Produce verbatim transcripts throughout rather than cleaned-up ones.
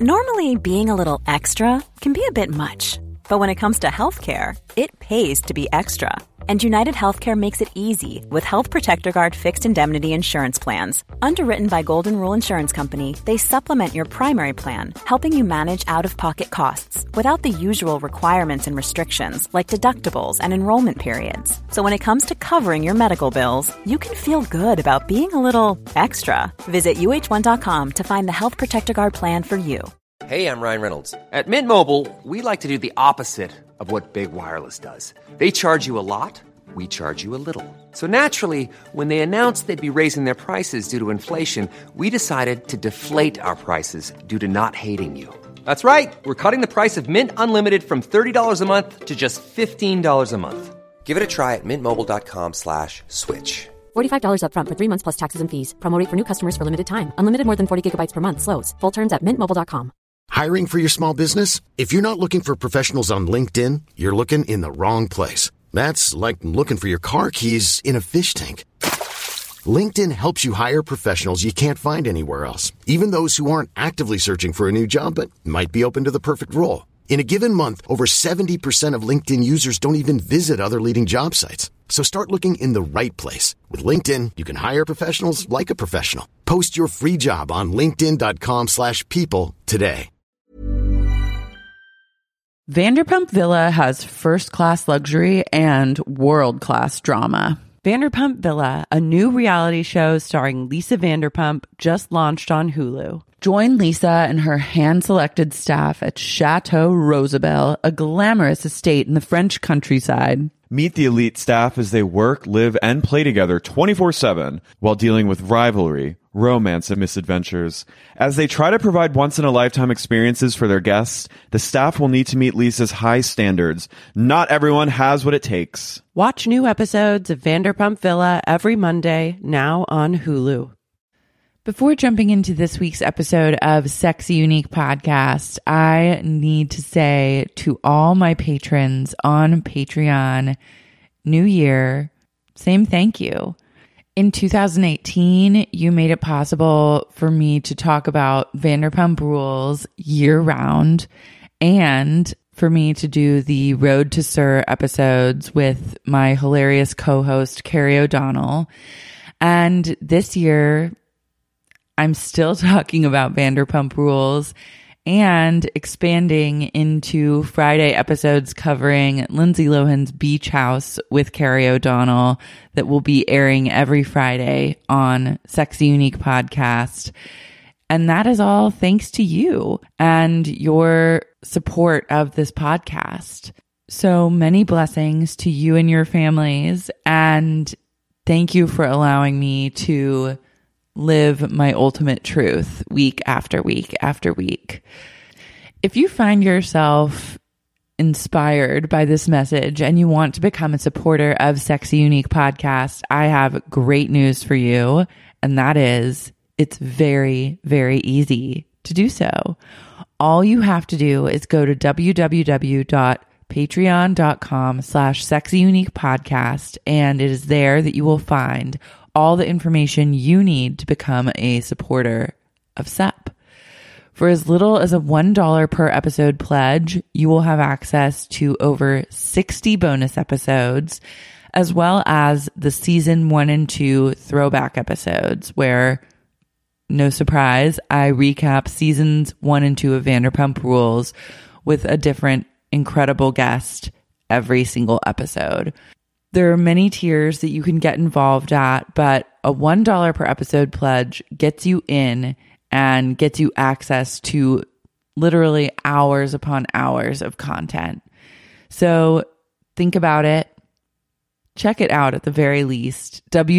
Normally, being a little extra can be a bit much, but when it comes to healthcare, it pays to be extra. And United Healthcare makes it easy with Health Protector Guard fixed indemnity insurance plans. Underwritten by Golden Rule Insurance Company, they supplement your primary plan, helping you manage out-of-pocket costs without the usual requirements and restrictions like deductibles and enrollment periods. So when it comes to covering your medical bills, you can feel good about being a little extra. Visit U H one dot com to find the Health Protector Guard plan for you. Hey, I'm Ryan Reynolds. At Mint Mobile, we like to do the opposite of what Big Wireless does. They charge you a lot, we charge you a little. So naturally, when they announced they'd be raising their prices due to inflation, we decided to deflate our prices due to not hating you. That's right. We're cutting the price of Mint Unlimited from thirty dollars a month to just fifteen dollars a month. Give it a try at mintmobile.com slash switch. forty-five dollars up front for three months plus taxes and fees. Promo rate for new customers for limited time. Unlimited more than forty gigabytes per month. Slows full terms at mint mobile dot com. Hiring for your small business? If you're not looking for professionals on LinkedIn, you're looking in the wrong place. That's like looking for your car keys in a fish tank. LinkedIn helps you hire professionals you can't find anywhere else, even those who aren't actively searching for a new job but might be open to the perfect role. In a given month, over seventy percent of LinkedIn users don't even visit other leading job sites. So start looking in the right place. With LinkedIn, you can hire professionals like a professional. Post your free job on linkedin.com slash people today. Vanderpump Villa has first-class luxury and world-class drama. Vanderpump Villa, a new reality show starring Lisa Vanderpump, just launched on Hulu. Join Lisa and her hand-selected staff at Chateau Rosabelle, a glamorous estate in the French countryside. Meet the elite staff as they work, live, and play together twenty-four seven while dealing with rivalry, romance, and misadventures. As they try to provide once-in-a-lifetime experiences for their guests, the staff will need to meet Lisa's high standards. Not everyone has what it takes. Watch new episodes of Vanderpump Villa every Monday, now on Hulu. Before jumping into this week's episode of Sexy Unique Podcast, I need to say to all my patrons on Patreon, New Year, same thank you. In two thousand eighteen, you made it possible for me to talk about Vanderpump Rules year round and for me to do the Road to Sir episodes with my hilarious co-host, Carrie O'Donnell. And this year, I'm still talking about Vanderpump Rules and expanding into Friday episodes covering Lindsay Lohan's Beach House with Carrie O'Donnell that will be airing every Friday on Sexy Unique Podcast. And that is all thanks to you and your support of this podcast. So many blessings to you and your families. And thank you for allowing me to live my ultimate truth week after week after week. If you find yourself inspired by this message and you want to become a supporter of Sexy Unique Podcast, I have great news for you. And that is, it's very, very easy to do so. All you have to do is go to www.patreon.com slash sexy unique podcast. And it is there that you will find all the information you need to become a supporter of S E P. For as little as a one dollar per episode pledge, you will have access to over sixty bonus episodes, as well as the season one and two throwback episodes, where, no surprise, I recap seasons one and two of Vanderpump Rules with a different incredible guest every single episode. There are many tiers that you can get involved at, but a one dollar per episode pledge gets you in and gets you access to literally hours upon hours of content. So think about it. Check it out at the very least.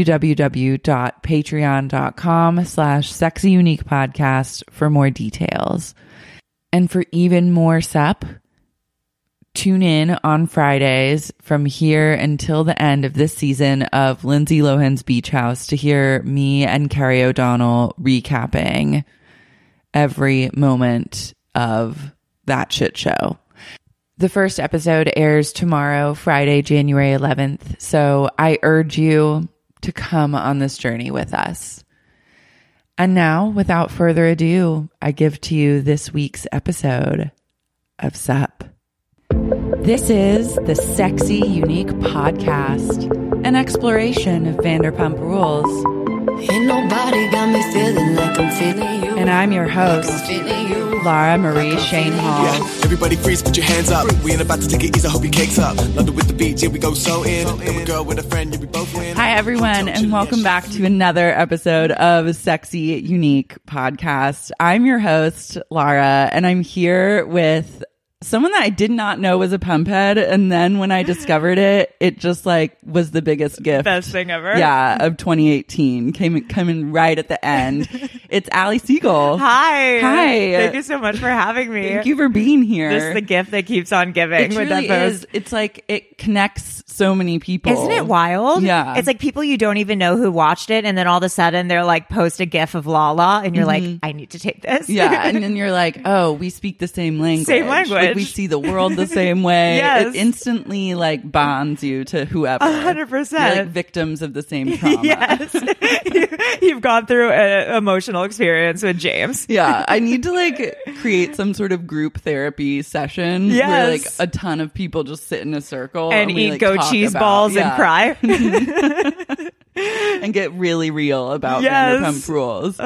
www.patreon.com slash sexy unique podcast for more details. And for even more S E P, tune in on Fridays from here until the end of this season of Lindsay Lohan's Beach House to hear me and Carrie O'Donnell recapping every moment of that shit show. The first episode airs tomorrow, Friday, January eleventh. So I urge you to come on this journey with us. And now, without further ado, I give to you this week's episode of Sup. This is the Sexy Unique Podcast, an exploration of Vanderpump Rules. Ain't nobody got me feeling like I'm feeling you. And I'm your host, Laura Marie Shane Hall. Yeah, everybody freeze, put your hands up. We ain't about to take it easy, I hope your cake's up. London with the beats, here we go so in. Then we go with a friend, yeah, we both win. Hi, everyone, and welcome back to another episode of Sexy Unique Podcast. I'm your host, Laura, and I'm here with someone that I did not know was a pump head, and then when I discovered it, it just like was the biggest gift. Best thing ever. Yeah, of twenty eighteen. Came coming right at the end. It's Allie Siegel. Hi. Hi. Thank you so much for having me. Thank you for being here. This is the gift that keeps on giving. It with truly that is. It's like it connects so many people. Isn't it wild? Yeah. It's like people you don't even know who watched it, and then all of a sudden they're like, post a gif of Lala, and you're Mm-hmm. like, I need to take this. Yeah, and then you're like, oh, we speak the same language. Same language. Like, we see the world the same way. Yes. It instantly like bonds you to whoever. A hundred percent. You're like victims of the same trauma. Yes. you, you've gone through an emotional experience with James. Yeah, I need to like create some sort of group therapy session where like Yes. a ton of people just sit in a circle And, and, we, eat like, goat talk cheese about- balls yeah. and cry. and get really real about Yes. Vanderpump Rules.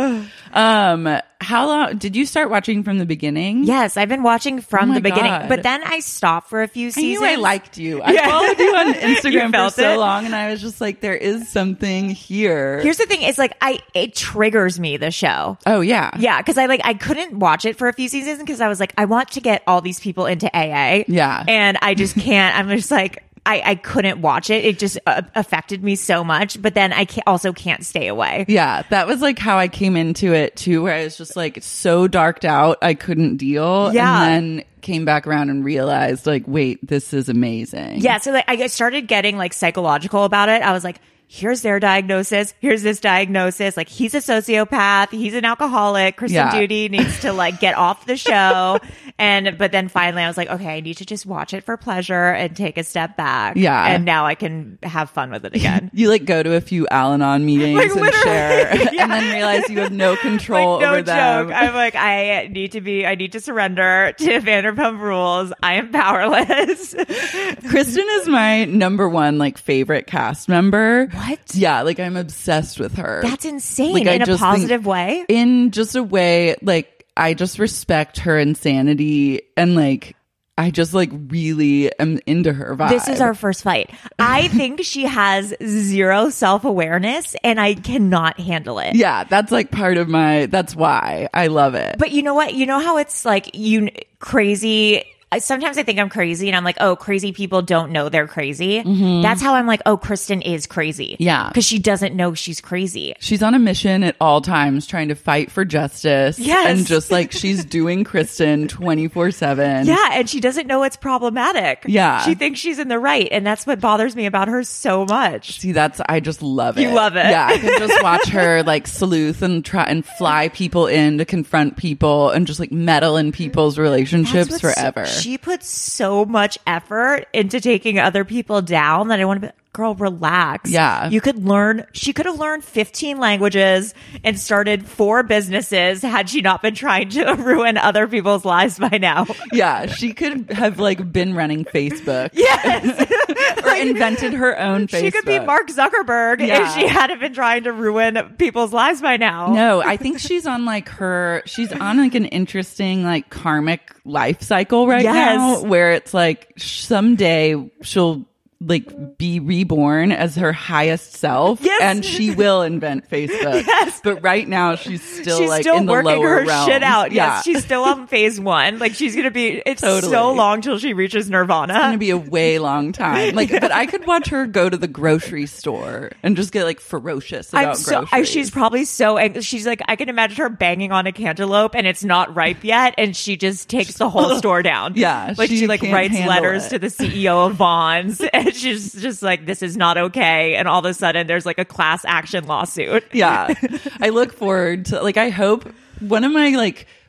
Um, how long did you start watching from the beginning? Yes, I've been watching from Oh my the beginning, God. but then I stopped for a few I seasons. knew I liked you. I Yeah. followed you on You Instagram for felt so it? long, and I was just like, there is something here. Here's the thing: is like I it triggers me the show. oh yeah, Yeah, because I like I couldn't watch it for a few seasons because I was like, I want to get all these people into A A. Yeah. and I just can't. I'm just like. I, I couldn't watch it. It just uh, affected me so much. But then I ca- also can't stay away. Yeah, that was like how I came into it too, where I was just like so darked out, I couldn't deal. Yeah. And then came back around and realized like, wait, this is amazing. Yeah, so like I started getting like psychological about it. I was like, here's their diagnosis. Here's this diagnosis. Like he's a sociopath. He's an alcoholic. Kristen Yeah. Duty needs to like get off the show. And but then finally I was like, okay, I need to just watch it for pleasure and take a step back. Yeah. And now I can have fun with it again. You like go to a few Al-Anon meetings Like, and literally, share, yeah. and then realize you have no control Like, no over them. joke. I'm like, I need to be, I need to surrender to Vanderpump Rules. I am powerless. Kristen is my number one like favorite cast member. What? Yeah, like I'm obsessed with her. That's insane Like, I in a just positive think- way. In just a way, like I just respect her insanity and like I just like really am into her vibe. This is our first fight. I think she has zero self-awareness and I cannot handle it. Yeah, that's like part of my. That's why I love it. But you know what? You know how it's like you crazy. I- Sometimes I think I'm crazy and I'm like, oh, crazy people don't know they're crazy. That's how I'm like, oh, Kristen is crazy. Yeah. Because she doesn't know she's crazy. She's on a mission at all times, trying to fight for justice. Yes. and just like she's doing Kristen twenty-four seven. Yeah, and she doesn't know it's problematic. Yeah. She thinks she's in the right, and that's what bothers me about her so much. See, that's I just love it. You love it. Yeah, I could just watch her like sleuth and try and fly people in to confront people and just like meddle in people's relationships That's what's- forever. She puts so much effort into taking other people down that I want to be, girl, relax. Yeah. You could learn, she could have learned fifteen languages and started four businesses had she not been trying to ruin other people's lives by now. Yeah, she could have like been running Facebook. Yes. or invented her own Facebook. She could be Mark Zuckerberg Yeah. if she hadn't been trying to ruin people's lives by now. No, I think she's on like her, she's on like an interesting like karmic life cycle right Yes. now where it's like someday she'll like be reborn as her highest self Yes. and she will invent Facebook. Yes. But right now she's still she's like still in the working lower her realms. shit out. Yeah. Yes, she's still on phase one. Like she's gonna be. It's Totally. so long till she reaches Nirvana. It's gonna be a way long time. Like, but I could watch her go to the grocery store and just get like ferocious about I'm so. I, groceries. she's probably so. ang- She's like, I can imagine her banging on a cantaloupe and it's not ripe yet, and she just takes the whole store down. Yeah, like she, she like can't writes handle letters it. to the C E O of Vons, and she's just like, this is not okay. And all of a sudden, there's like a class action lawsuit. Yeah. I look forward to like I hope one of my like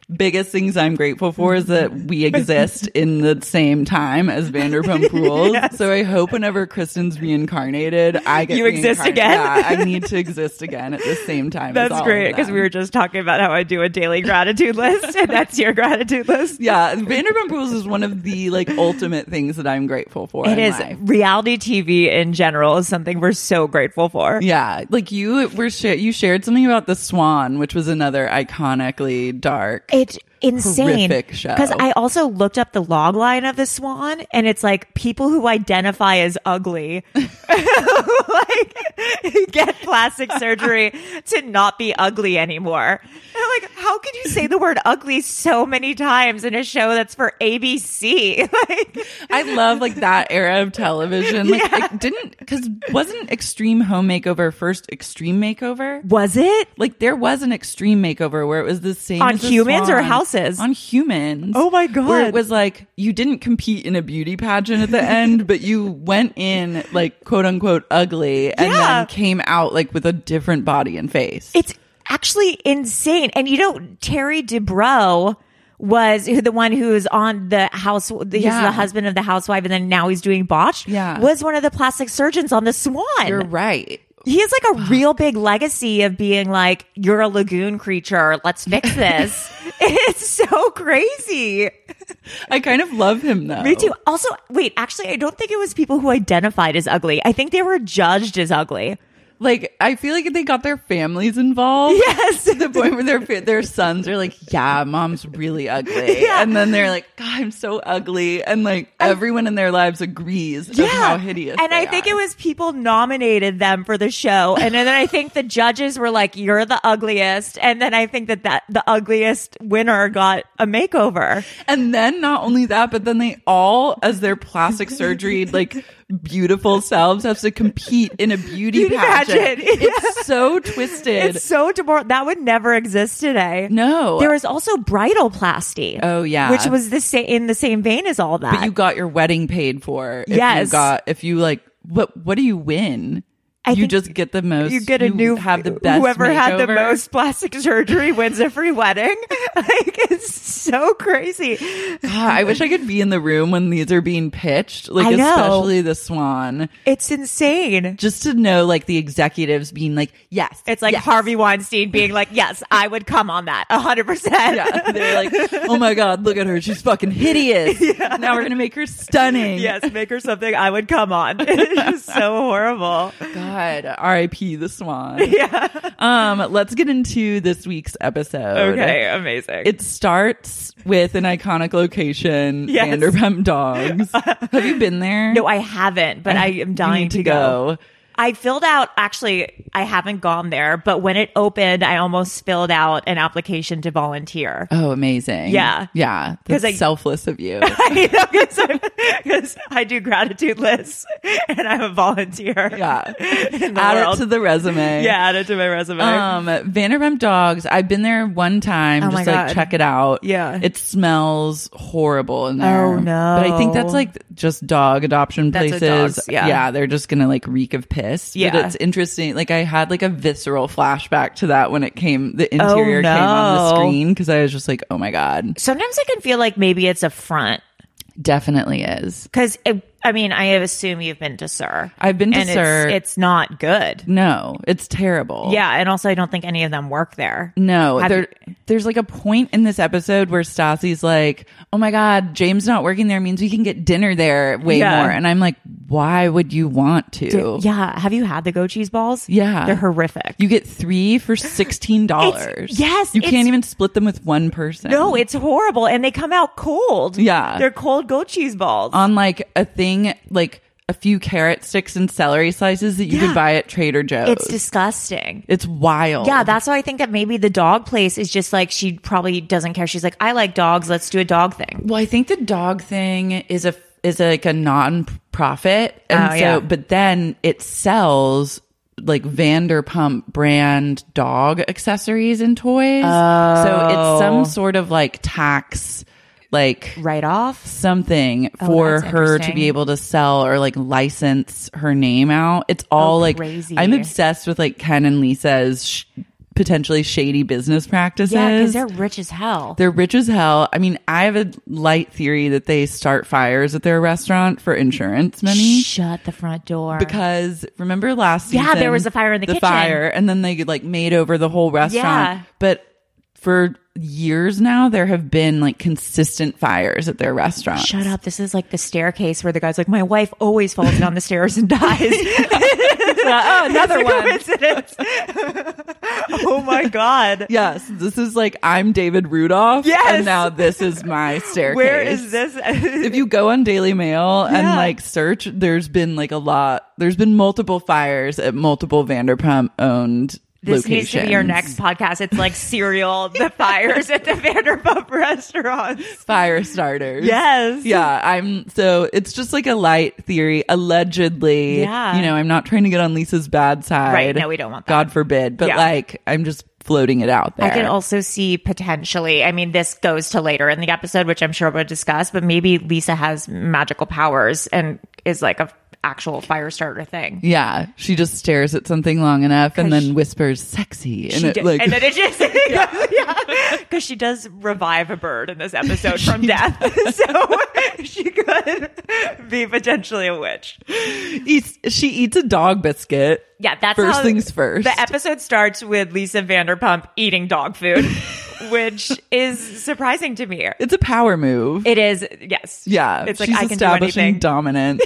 biggest things I'm grateful for is that we exist in the same time as Vanderpump Rules. Yes. So I hope whenever Kristen's reincarnated, I get you exist again. Yeah, I need to exist again at the same time. That's as all great because we were just talking about how I do a daily gratitude list, and that's your gratitude list. Yeah, Vanderpump Rules is one of the like ultimate things that I'm grateful for. It in is. life. Reality T V in general is something we're so grateful for. Yeah, like you were sh- you shared something about The Swan, which was another iconically dark. It's insane horrific show. Because I also looked up the log line of The Swan, and it's like people who identify as ugly like get plastic surgery to not be ugly anymore. And I'm like, how can you say the word ugly so many times in a show that's for A B C? Like, I love like that era of television. Like, Yeah. it didn't because wasn't Extreme Home Makeover first Extreme Makeover? was it Like there was an Extreme Makeover where it was the same on as The humans or Swan. houses? On humans. Oh my God. Where it was like you didn't compete in a beauty pageant at the end, but you went in like quote unquote ugly and Yeah. then came out like with a different body and face. It's actually insane. And you know, Terry Dubrow was who the one who was on the house, the, he's Yeah. the husband of the housewife, and then now he's doing Botched. Yeah. Was one of the plastic surgeons on The Swan. You're right. He has like a real big legacy of being like, you're a lagoon creature. Let's fix this. It's so crazy. I kind of love him though. Me too. Also, wait, actually, I don't think it was people who identified as ugly. I think they were judged as ugly. Like, I feel like they got their families involved. Yes. To the point where their their sons are like, yeah, mom's really ugly. Yeah. And then they're like, God, I'm so ugly. And like, everyone in their lives agrees of how hideous And they I think are. it was people nominated them for the show. And then I think the judges were like, you're the ugliest. And then I think that, that the ugliest winner got a makeover. And then not only that, but then they all, as their plastic surgery, like, beautiful selves have to compete in a beauty, Beauty pageant. pageant. It's so twisted. It's so demor- that would never exist today. No. There was also bridalplasty. Oh, yeah. Which was the sa- in the same vein as all that. But you got your wedding paid for. If Yes. You got, if you like, what, what do you win? I you think just get the most. You get a new have the best. Whoever had the makeover. most plastic surgery wins a free wedding. Like, it's so crazy. God, I wish I could be in the room when these are being pitched, like I know. especially The Swan, It's insane. just to know like the executives being like, yes, It's like yes. Harvey Weinstein being like, yes, I would come on that a hundred percent. Yeah, they're like, oh my God, look at her, she's fucking hideous. Yeah. Now we're gonna make her stunning. Yes, make her something I would come on. It's just so horrible. God, R I P The Swan. Yeah. Um, let's get into this week's episode. Okay, amazing. It starts with an iconic location, Yes. Vanderpump Dogs. Have you been there? No, I haven't, but I am You dying need to to go. go. I filled out, actually, I haven't gone there, but when it opened, I almost filled out an application to volunteer. Oh, amazing. Yeah. Yeah. 'Cause That's I- selfless of you. I know, because I do gratitude lists and I'm a volunteer. Yeah. in the Add world. it to the resume. Yeah, add it to my resume. Um, Vanderpump Dogs. I've been there one time. Oh my just like God. check it out. Yeah. It smells horrible in there. Oh, no. But I think that's like just dog adoption That's what places. dogs- yeah. They're just gonna like reek of piss. Yeah. But it's interesting. Like I had like a visceral flashback to that when it came, the interior Oh, came on the no. screen because I was just like, oh my God. Sometimes I can feel like maybe it's a front. Definitely is. Because, I mean, I assume you've been to Sir. I've been to and Sir. It's, it's not good. No, it's terrible. Yeah, and also I don't think any of them work there. No, Have there, there's like a point in this episode where Stassi's like, oh my God, James not working there means we can get dinner there way Yeah. more. And I'm like, why would you want to? D- yeah, have you had the goat cheese balls? Yeah. They're horrific. You get three for sixteen dollars. It's- yes, You it's- can't even split them with one person. No, it's horrible, and they come out cold. Yeah. They're cold goat cheese balls. on like a thing, like a few carrot sticks and celery slices that you Yeah. could buy at Trader Joe's. It's disgusting. It's wild. Yeah, that's why I think that maybe the dog place is just like, she probably doesn't care. She's like, I like dogs. Let's do a dog thing. Well, I think the dog thing is a is a, like a non-profit, and Oh, so yeah. but then it sells like Vanderpump brand dog accessories and toys. Oh. So it's some sort of like tax, like Right off. something Oh, for that's her to interesting. be able to sell or like license her name out. It's all Oh, like crazy. I'm obsessed with like Ken and Lisa's sh- potentially shady business practices. Yeah, because they're rich as hell. They're rich as hell. I mean, I have a light theory that they start fires at their restaurant for insurance money. Shut the front door. Because remember last season? Yeah, there was a fire in the, the kitchen. fire, and then they like made over the whole restaurant. Yeah. But for years now, there have been like consistent fires at their restaurant. Shut up. This is like the staircase where the guy's like, my wife always falls down the stairs and dies. Oh, another one. Coincidence. Oh my God. Yes, this is like I'm David Rudolph. Yes. And now this is my staircase. Where is this? If you go on Daily Mail and Yeah. like search, there's been like a lot, there's been multiple fires at multiple Vanderpump owned This locations. needs to be your next podcast. It's like serial, the fires at the Vanderpump restaurants. Fire starters. Yes. Yeah, I'm so it's just like a light theory, allegedly. Yeah. You know, I'm not trying to get on Lisa's bad side. Right, no, we don't want that. God forbid. But Yeah. like I'm just floating it out there. I can also see potentially, I mean, this goes to later in the episode, which I'm sure we'll discuss, but maybe Lisa has magical powers and is like a actual fire starter thing. Yeah, she just stares at something long enough and then she- whispers "sexy," and She it did- like and then it just yeah, because she does revive a bird in this episode from death, so she could be potentially a witch. eats, she eats a dog biscuit. Yeah, that's first how things first. The episode starts with Lisa Vanderpump eating dog food, which is surprising to me. It's a power move. It is, yes. Yeah, it's like she's I can do establishing anything. dominance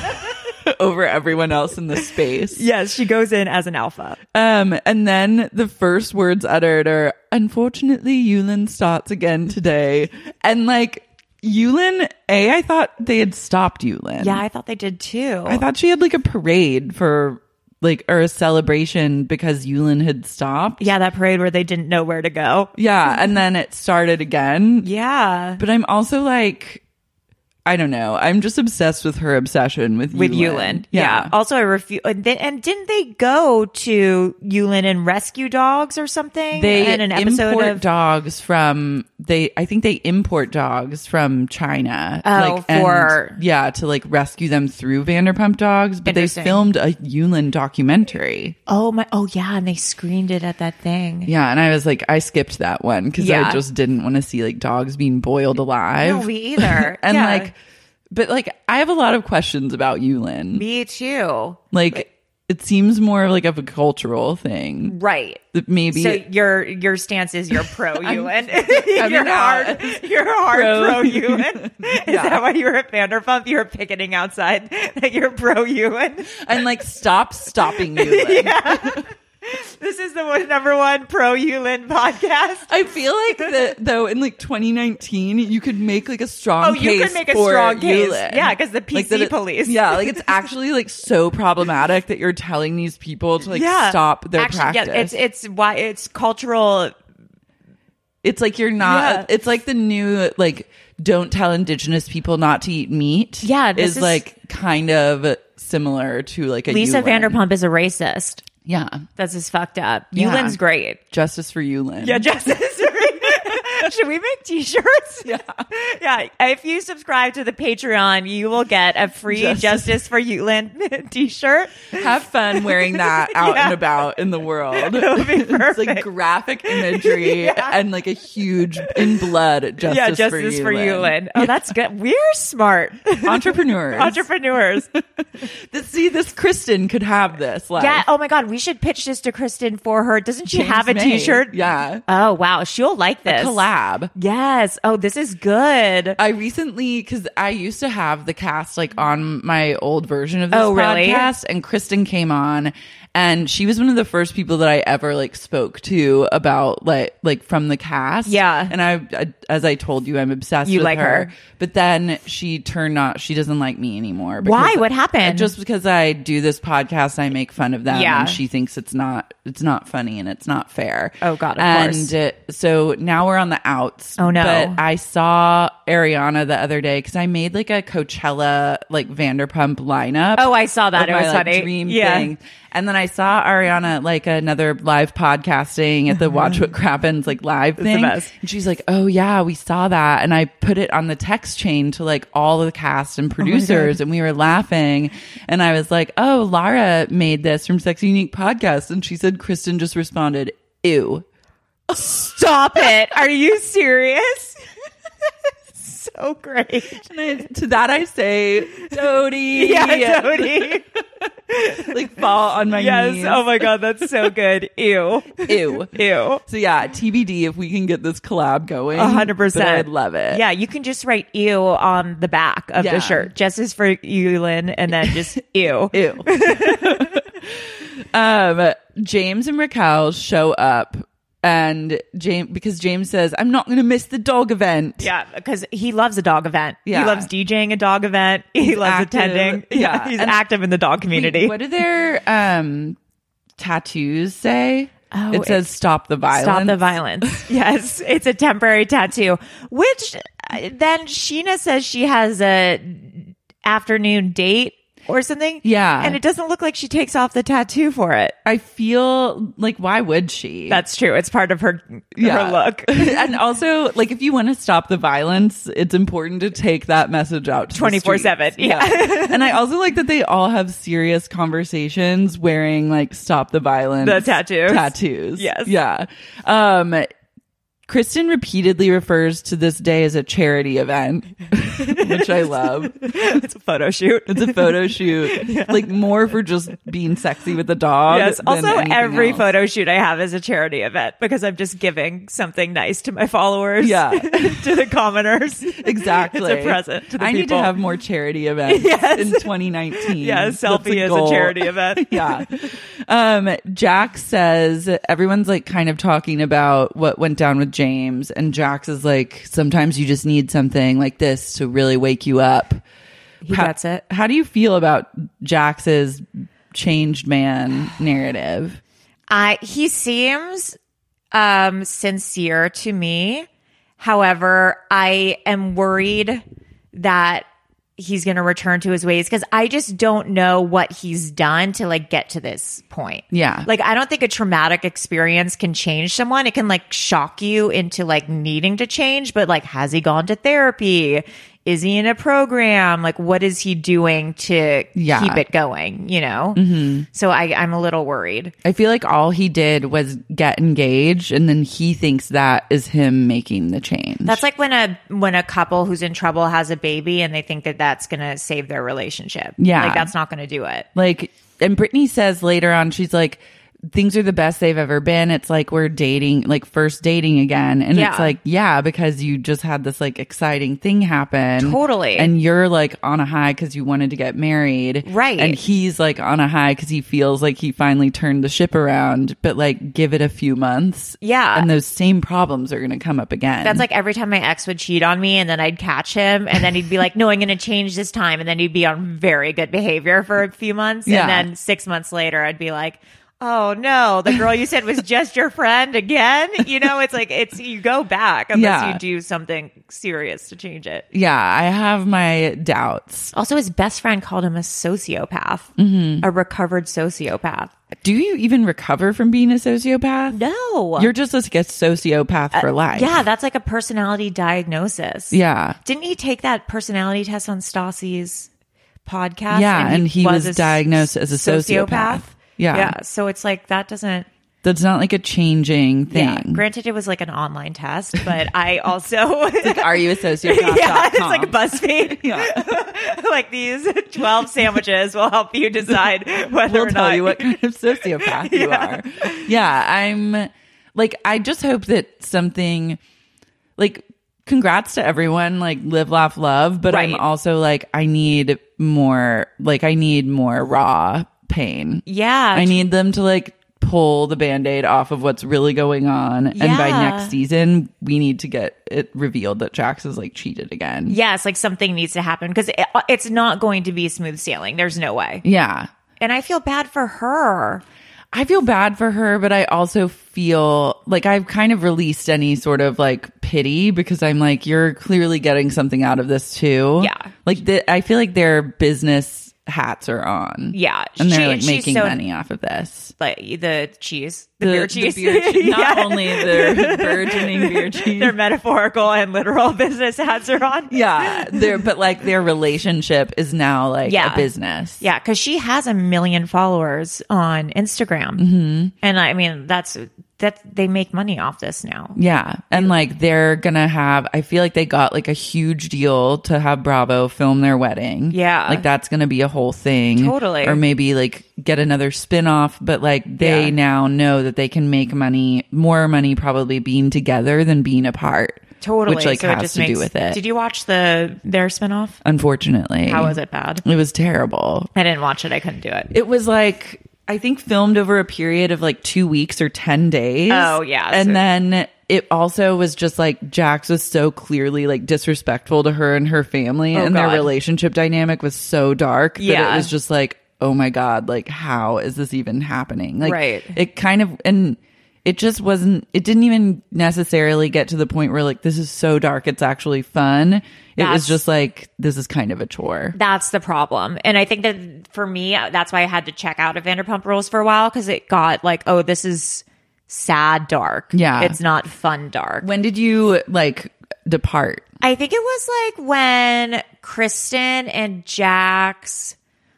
over everyone else in the space. Yes, she goes in as an alpha. Um, and then the first words uttered are, "Unfortunately, Yulin starts again today." And like Yulin, A, I thought they had stopped Yulin. Yeah, I thought they did too. I thought she had like a parade for like, or a celebration because Yulin had stopped. Yeah, that parade where they didn't know where to go. Yeah. And then it started again. Yeah. But I'm also like, I don't know. I'm just obsessed with her obsession with With Yulin. Yulin. Yeah. Also, I refuse. And, then- and didn't they go to Yulin and rescue dogs or something? They in an episode import of dogs from they. I think they import dogs from China. Oh, like, and- for- yeah, to like rescue them through Vanderpump Dogs. But they Interesting. filmed a Yulin documentary. Oh my! Oh yeah, and they screened it at that thing. Yeah, and I was like, I skipped that one because Yeah. I just didn't want to see like dogs being boiled alive. No, me either. and Yeah. like, but like, I have a lot of questions about Yulin. Me too. Like, it seems more like of a cultural thing. Right. That maybe So your your stance is you're pro Yulin. I'm you're not hard. You're hard pro pro Yulin. Is Yeah. that why you're at Vanderpump? You're picketing outside. That you're pro Yulin. and like stop stopping Yulin. This is the one, number one pro Yulin podcast. I feel like that though in like twenty nineteen you could make like a strong Oh, case you could make a for strong case. Yulin. Yeah, 'cause the P C Like that it- police. Yeah, like it's actually like so problematic that you're telling these people to like Yeah. stop their Actually, practice. yeah, it's it's why it's cultural. It's like you're not. Yeah. It's like the new like don't tell Indigenous people not to eat meat. Yeah, this is, is- like kind of similar to like a Lisa Yulin. Vanderpump is a racist. Yeah, That's just fucked up. Yeah. Yulin's great. justice for Yulin. Yeah, justice. Should we make t-shirts? Yeah. Yeah. If you subscribe to the Patreon, you will get a free Justice. Justice for Yulin t-shirt. Have fun wearing that out Yeah. and about in the world. That would be It's like perfect. graphic imagery and like a huge in blood justice, yeah, Justice for Yulin. Oh, that's good. We're smart. Entrepreneurs. Entrepreneurs. This, see, this Kristen could have this. Like, Yeah. Oh my God. We should pitch this to Kristen for her. Doesn't she James have a May. t-shirt? Yeah. Oh, wow. She'll like this. Collab. Yes. Oh, this is good. I recently, because I used to have the cast like on my old version of this Oh, really? podcast, and Kristen came on, and she was one of the first people that I ever like spoke to about like like from the cast. Yeah. and I, I as I told you, I'm obsessed. You with like her. but then she turned not. She doesn't like me anymore. Why? because- What happened? Just because I do this podcast, I make fun of them, Yeah. and she thinks it's not it's not funny and it's not fair. Oh, God, of and course. uh, so now we're on the outs. Oh, no. But I saw Ariana the other day because I made like a Coachella like Vanderpump lineup. Oh, I saw that. of It my, was like, funny. dream Yeah. thing. And then I saw Ariana at like another live podcasting at the Watch What Crappens like live the thing. best. And she's like, "Oh yeah, we saw that." And I put it on the text chain to like all the cast and producers, and we were laughing. And I was like, "Oh, Lara made this from Sexy Unique Podcast," and she said Kristen just responded, Ew. Stop it. Are you serious? So great. And I, to that I say, Dodie. Yeah, Dodie. Like fall on my yes. knees. Oh my God, that's so good. Ew. Ew. Ew. So yeah, T B D if we can get this collab going. A hundred percent. I'd love it. Yeah, you can just write ew on the back of Yeah. the shirt. Just as for you, Lynn, and then just ew. Ew. um, James and Raquel show up. And James, because James says, I'm not going to miss the dog event. Yeah, because he loves a dog event. Yeah. He loves DJing a dog event. He He's loves active. attending. Yeah. Yeah, he's And- active in the dog community. Wait, what do their um, tattoos say? Oh, it says it's- stop the violence. Stop the violence. Yes, it's a temporary tattoo. Which uh, then Sheena says she has a afternoon date or something. Yeah. And it doesn't look like she takes off the tattoo for it. I feel like, why would she? That's true. It's part of her, Yeah. her look. And also, like, if you want to stop the violence, it's important to take that message out to the twenty-four seven. streets. Yeah. And I also like that they all have serious conversations wearing, like, stop the violence. The tattoos. Tattoos. Yes. Yeah. Um, Kristen repeatedly refers to this day as a charity event, which I love. It's a photo shoot. It's a photo shoot, like more for just being sexy with the dog. Yes. than Also, anything every else. photo shoot I have is a charity event because I'm just giving something nice to my followers. Yeah. To the commoners. Exactly. It's a present to the I need to people. have more charity events Yes. in twenty nineteen. Yeah, That's selfie is a goal. charity event. Yeah. Um, Jax says everyone's like kind of talking about what went down with James, and Jax is like, sometimes you just need something like this to really wake you up. He how, gets it. How do you feel about Jax's changed man narrative? I he seems um sincere to me. However, I am worried that he's going to return to his ways because I just don't know what he's done to like get to this point. Yeah. Like I don't think a traumatic experience can change someone. It can like shock you into like needing to change, but like has he gone to therapy? Is he in a program? Like what is he doing to Yeah. keep it going, you know? Mm-hmm. So I I'm a little worried. I feel like all he did was get engaged, and then he thinks that is him making the change. That's like when a when a couple who's in trouble has a baby and they think that that's going to save their relationship. Yeah. Like that's not going to do it. like, and Brittany says later on, she's like, things are the best they've ever been. It's like we're dating, like first dating again. And Yeah. it's like, yeah, because you just had this like exciting thing happen. Totally. And you're like on a high because you wanted to get married. Right. And he's like on a high because he feels like he finally turned the ship around. But like, give it a few months. Yeah. And those same problems are going to come up again. That's like every time my ex would cheat on me and then I'd catch him and then he'd be like, no, I'm going to change this time. And then he'd be on very good behavior for a few months. Yeah. And then six months later, I'd be like, oh no, the girl you said was just your friend again. You know, it's like, it's, you go back unless Yeah. you do something serious to change it. yeah, I have my doubts. Also, his best friend called him a sociopath, Mm-hmm. a recovered sociopath. Do you even recover from being a sociopath? No. You're just like a sociopath for life. Yeah, that's like a personality diagnosis. Yeah. Didn't he take that personality test on Stassi's podcast? Yeah, and he was a diagnosed as a sociopath. Yeah. Yeah. So it's like that doesn't. That's not like a changing thing. Yeah. Granted, it was like an online test, but I also. It's like, are you a sociopath? Yeah, it's like BuzzFeed. Yeah. Like these twelve sandwiches will help you decide whether We'll or tell not you what kind of sociopath you Yeah. are. Yeah, I'm like, I just hope that something like, congrats to everyone, like live, laugh, love. But I'm Right. also like, I need more, like, I need more raw pain. Yeah. I need them to like pull the Band-Aid off of what's really going on. And by Yeah. next season, we need to get it revealed that Jax is like cheated again. Yes, like something needs to happen because it, it's not going to be smooth sailing. There's no way. Yeah. And I feel bad for her. I feel bad for her, but I also feel like I've kind of released any sort of like pity because I'm like, you're clearly getting something out of this too. Yeah. Like the, I feel like their business hats are on. Yeah. And they're She- like she's making so- money off of this. Like the cheese, the, beer cheese. beer cheese. Not Yeah. only their burgeoning beer cheese. Their metaphorical and literal business hats are on. Yeah. Their, but like their relationship is now like Yeah. a business. Yeah, because she has a million followers on Instagram. Mm-hmm. And I mean, that's that they make money off this now. Yeah. And like they're gonna have, I feel like they got like a huge deal to have Bravo film their wedding. Yeah. Like that's gonna be a whole thing. Totally. Or maybe like get another spin-off, but like they Yeah. now know that they can make money, more money probably being together than being apart. Totally. Which like So it has just to makes, do with it. Did you watch the their spinoff? Unfortunately. How was it bad? It was terrible. I didn't watch it. I couldn't do it. It was like, I think filmed over a period of like two weeks or ten days. Oh, yeah. And So- then it also was just like Jax was so clearly like disrespectful to her and her family. Oh, and their God. relationship dynamic was so dark that Yeah. it was just like, oh my God, like how is this even happening? Like Right. it kind of, and it just wasn't, it didn't even necessarily get to the point where like, this is so dark, it's actually fun. It That's- was just like, this is kind of a chore. That's the problem. And I think that for me, that's why I had to check out of Vanderpump Rules for a while, because it got like, oh, this is sad dark. Yeah. It's not fun dark. When did you like depart? I think it was like when Kristen and Jax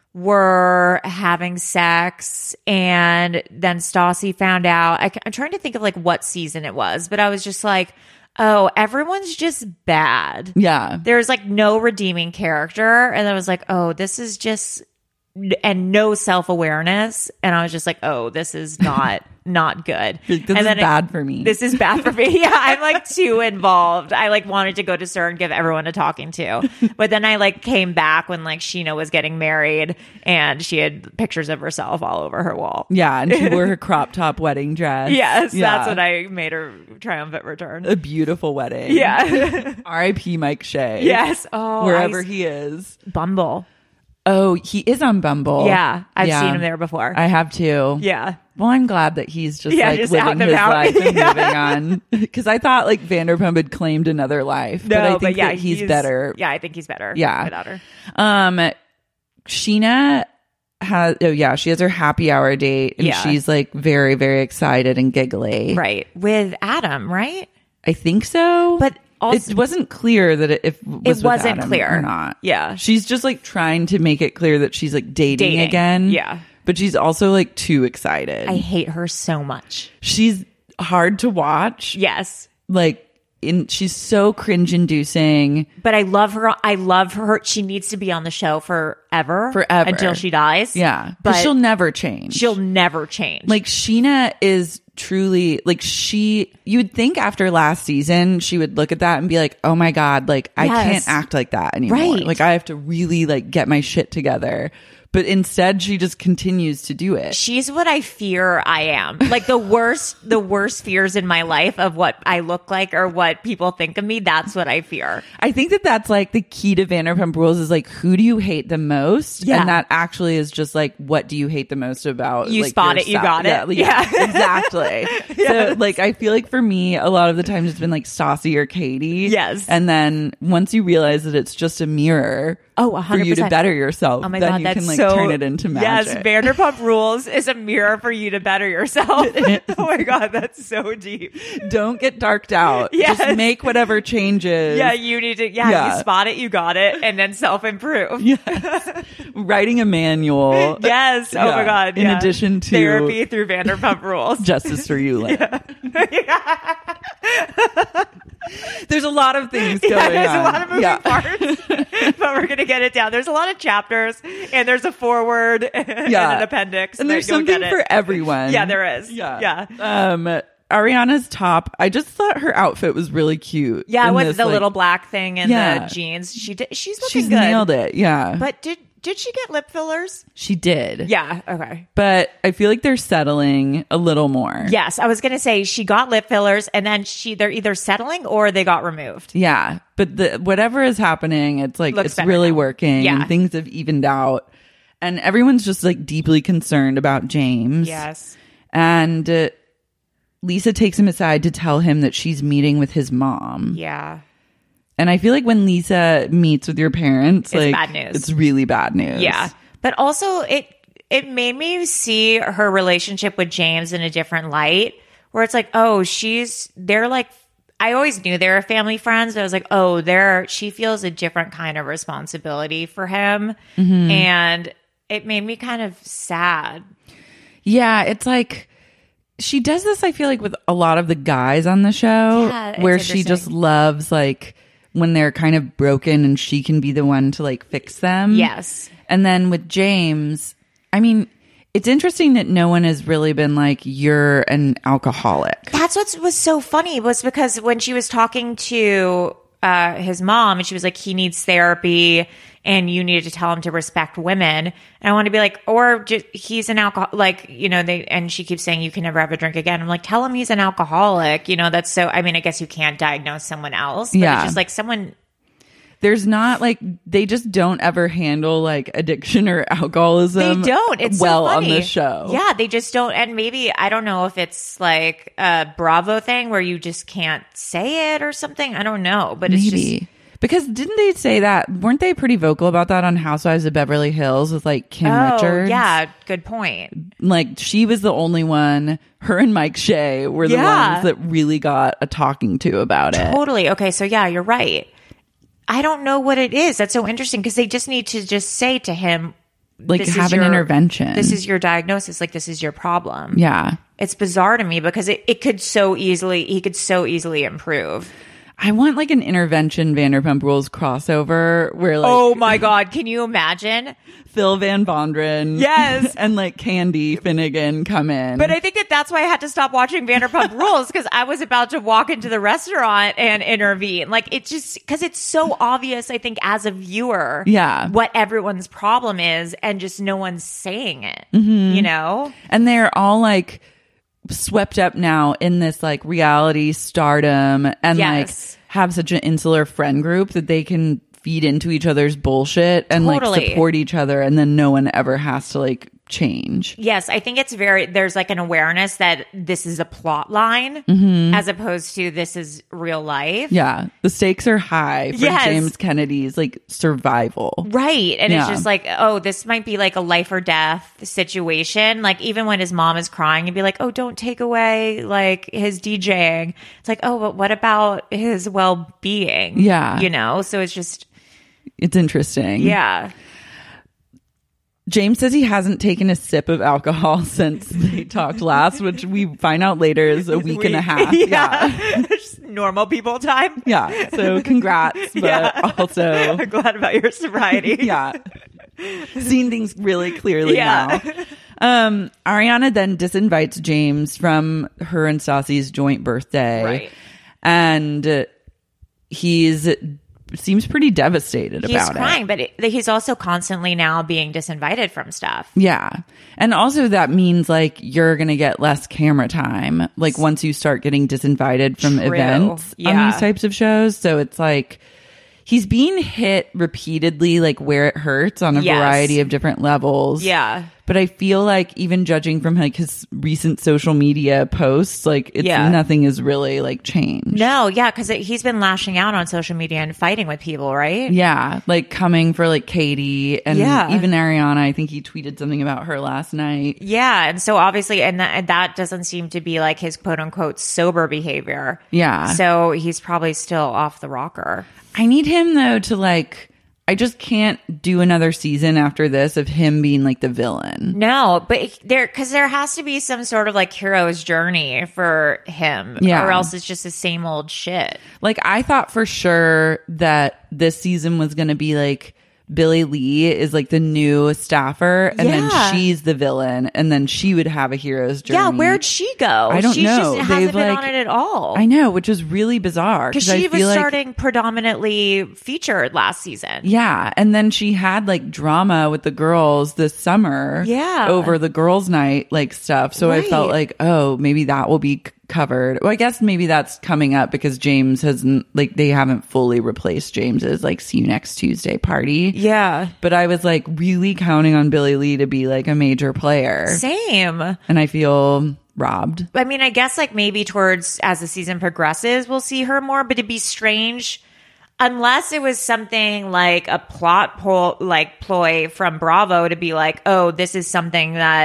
were having sex and then Stassi found out. I, I'm trying to think of like what season it was, but I was just like, oh, everyone's just bad. Yeah. There's like no redeeming character. And I was like, oh, this is just, and no self-awareness. And I was just like, oh, this is not, not good. This and is then it- bad for me. This is bad for me. Yeah. I'm like too involved. I like wanted to go to Sir and give everyone a talking to. But then I like came back when like Sheena was getting married and she had pictures of herself all over her wall. Yeah, and she wore her crop top wedding dress. Yes. Yeah. That's when I made her triumphant return. A beautiful wedding. Yeah. R I P Mike Shea. Yes. Oh, Wherever I- he is. Bumble. Oh, he is on Bumble. Yeah. I've Yeah. seen him there before. I have too. Yeah. Well, I'm glad that he's just Yeah, like just out living and his about. life and Yeah. moving on. Because I thought like Vanderpump had claimed another life. No, but I think but yeah, that he's, better. Yeah, I think he's better. Yeah. Without her. Um, Sheena has, oh yeah, she has her happy hour date and Yeah. she's like very, very excited and giggly. Right. With Adam, right? I think so. But also, it wasn't clear that it, if it, was with wasn't Adam clear. or not. Yeah. She's just like trying to make it clear that she's like dating, Dating. again. Yeah. But she's also like too excited. I hate her so much. She's hard to watch. Yes. Like in she's so cringe inducing. But I love her. I love her. She needs to be on the show forever. Forever. Until she dies. Yeah. But But she'll never change. she'll never change. Like Sheena is truly like she you would think after last season she would look at that and be like, oh my God, like I Yes. can't act like that anymore. Right. Like I have to really like get my shit together. But instead she just continues to do it. She's what I fear I am. Like the worst, the worst fears in my life of what I look like or what people think of me. That's what I fear. I think that that's like the key to Vanderpump Rules is like, who do you hate the most? Yeah. And that actually is just like, what do you hate the most about? You like, spot it, you yourself? got it. Yeah, like, Yeah. exactly. So like, I feel like for me, a lot of the times it's been like Stassi or Katie. Yes. And then once you realize that it's just a mirror Oh, one for hundred you to percent. better yourself, Oh my then God, you that's can like so, turn it into Yes, magic. Vanderpump Rules is a mirror for you to better yourself. Oh my God, that's so deep. Don't get darked out. Yes. Just make whatever changes. Yeah, you need to, yeah, Yeah. you spot it, you got it, and then self-improve. Yes. Writing a manual. Yes. Oh Yeah. my God. In yeah. addition to therapy through Vanderpump Rules. Justice for you, Lynn. There's a lot of things going Yeah, there's on. a lot of moving Yeah. parts, but we're gonna get it down. There's a lot of chapters, and there's a foreword and Yeah. an appendix, And that there's you'll something get it. for everyone. Yeah, there is. Yeah. yeah. Um, Ariana's top, I just thought her outfit was really cute. Yeah, in with this, the like- little black thing and Yeah. the jeans. She did. She's looking She's good. nailed it. Yeah. But did did she get lip fillers? she did. Yeah. Okay. But I feel like they're settling a little more. Yes, I was gonna say she got lip fillers, and then she they're either settling or they got removed. Yeah. But the whatever is happening, it's like Looks it's better really now. working. Yeah. And things have evened out. And everyone's just like deeply concerned about James. Yes. And uh, Lisa takes him aside to tell him that she's meeting with his mom. Yeah. And I feel like when Lisa meets with your parents, It's like bad news. it's really bad news. Yeah. But also it it made me see her relationship with James in a different light, where it's like, oh, she's they're like I always knew they were family friends. But I was like, oh, they're she feels a different kind of responsibility for him. Mm-hmm. And it made me kind of sad. Yeah, it's like she does this, I feel like, with a lot of the guys on the show, Yeah, it's where she just interesting. loves like when they're kind of broken and she can be the one to like fix them. Yes. And then with James, I mean, it's interesting that no one has really been like, you're an alcoholic. That's what was so funny was because when she was talking to uh, his mom and she was like, he needs therapy and you needed to tell him to respect women. And I want to be like, or just, he's an alcohol, like, you know, they, and she keeps saying you can never have a drink again. I'm like, tell him he's an alcoholic. You know, that's so, I mean, I guess you can't diagnose someone else, but Yeah. it's just like someone. There's not like, they just don't ever handle like addiction or They alcoholism don't. It's so well on funny. the show. Yeah, they just don't. And maybe, I don't know if it's like a Bravo thing where you just can't say it or something. I don't know. But it's Maybe. just. Because didn't they say that? Weren't they pretty vocal about that on Housewives of Beverly Hills with like Kim Oh, Richards? yeah. Good point. Like she was the only one, her and Mike Shea were the Yeah. ones that really got a talking to about it. Totally. Okay. So, yeah, you're right. I don't know what it is. That's so interesting because they just need to just say to him, Like this is have an your- intervention. This is your diagnosis. Like, this is your problem. Yeah. It's bizarre to me because it, it could so easily, he could so easily improve. I want like an intervention Vanderpump Rules crossover where like Oh my God. Can you imagine? Phil Van Vondren Yes. and like Candy Finnegan come in. But I think that that's why I had to stop watching Vanderpump Rules because I was about to walk into the restaurant and intervene. Like it's just because it's so obvious, I think, as a viewer, Yeah. what everyone's problem is, and just no one's saying it. Mm-hmm. You know? And they're all like swept up now in this like reality stardom and Yes. like have such an insular friend group that they can feed into each other's bullshit and like Totally. support each other, and then no one ever has to like change. Yes, I think it's very, there's like an awareness that this is a plot line Mm-hmm. as opposed to this is real life. Yeah, the stakes are high for Yes. James Kennedy's like survival. Right. And it's Yeah. just like, oh, this might be like a life or death situation. Like, even when his mom is crying, you'd be like, oh, don't take away like his DJing. It's like, oh, but what about his well being? Yeah. You know? So it's just, It's interesting. yeah. James says he hasn't taken a sip of alcohol since they talked last, which we find out later is a week and a half. Yeah. Just normal people time. Yeah. So congrats, but Yeah. also, I'm glad about your sobriety. yeah, seeing things really clearly Yeah. now. Um, Ariana then disinvites James from her and Stassi's joint birthday. Right. And uh, he's seems pretty devastated He's about crying, it. but it, he's also constantly now being disinvited from stuff. Yeah. And also that means like you're going to get less camera time. Like once you start getting disinvited from True. events on Yeah. these types of shows. So it's like he's being hit repeatedly, like where it hurts on a Yes. variety of different levels. Yeah. But I feel like even judging from like his recent social media posts, like it's Yeah. nothing is really like changed. No, yeah, because he's been lashing out on social media and fighting with people, right? Yeah, like coming for like Katie and Yeah. even Ariana. I think he tweeted something about her last night. Yeah, and so obviously, and that, and that doesn't seem to be like his quote unquote sober behavior. Yeah. So he's probably still off the rocker. I need him though to like, I just can't do another season after this of him being like the villain. No, but there, because there has to be some sort of like hero's journey for him, Yeah. or else it's just the same old shit. Like I thought for sure that this season was going to be like Billie Lee is like the new staffer and Yeah. then she's the villain and then she would have a hero's journey. Yeah, where'd she go? I don't She's know. Just They've, hasn't been like- on it at all. I know, which is really bizarre. Because I she was feel like- starting predominantly featured last season. Yeah. And then she had like drama with the girls this summer. Yeah. Over the girls' night, like stuff. So I felt Right. like, oh, maybe that will be c- covered. Well, I guess maybe that's coming up because James hasn't, like, they haven't fully replaced James's, like, see you next Tuesday party. Yeah. But I was like really counting on Billie Lee to be like a major player. Same. And I feel robbed. I mean, I guess like maybe towards as the season progresses, we'll see her more, but it'd be strange unless it was something like a plot pol- like ploy from Bravo to be like, oh, this is something that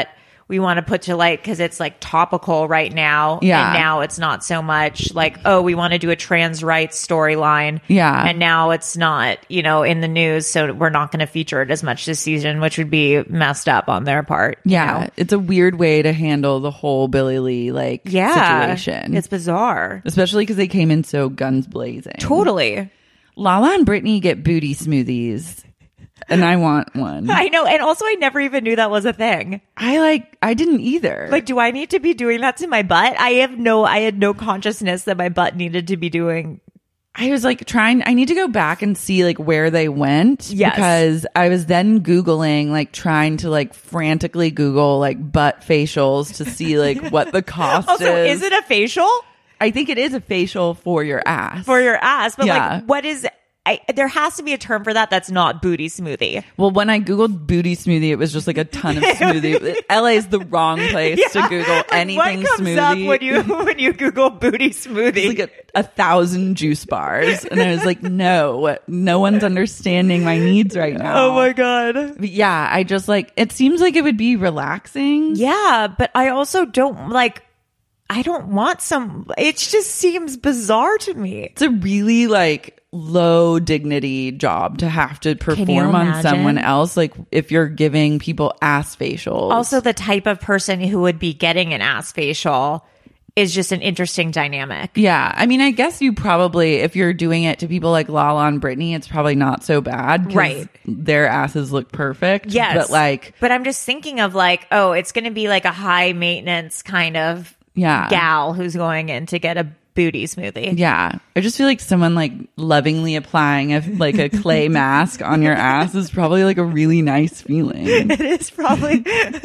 we want to put to light because it's like topical right now. Yeah. And now it's not so much like, oh, we want to do a trans rights storyline. Yeah. And now it's not, you know, in the news. So we're not going to feature it as much this season, which would be messed up on their part. Yeah. You know? It's a weird way to handle the whole Billie Lee like Yeah. situation. It's bizarre. Especially because they came in so guns blazing. Totally. Lala and Brittany get booty smoothies. And I want one. I know. And also, I never even knew that was a thing. I like, I didn't either. Like, do I need to be doing that to my butt? I have no, I had no consciousness that my butt needed to be doing. I was like trying, I need to go back and see like where they went. Yes. Because I was then Googling, like trying to like frantically Google like butt facials to see like what the cost Also, is. is it a facial? I think it is a facial for your ass. For your ass. But Yeah. like, what is, I, there has to be a term for that that's not booty smoothie. Well, when I Googled booty smoothie, it was just like a ton of smoothie. L A is the wrong place Yeah. to Google Like, anything what comes smoothie. up when you when you Google booty smoothie? It's like a, a thousand juice bars. And I was like, no, no one's understanding my needs right now. Oh my God. But yeah, I just like, it seems like it would be relaxing. Yeah, but I also don't like, I don't want some, it just seems bizarre to me. It's a really like low dignity job to have to perform on imagine? someone else. Like if you're giving people ass facials. Also, the type of person who would be getting an ass facial is just an interesting dynamic. Yeah. I mean, I guess you probably, if you're doing it to people like Lala and Brittany, it's probably not so bad. 'cause Right. Their asses look perfect. Yes. But like, but I'm just thinking of like, oh, it's going to be like a high maintenance kind of yeah. gal who's going in to get a booty smoothie. Yeah. I just feel like someone like lovingly applying a like a clay mask on your ass is probably like a really nice feeling. It is probably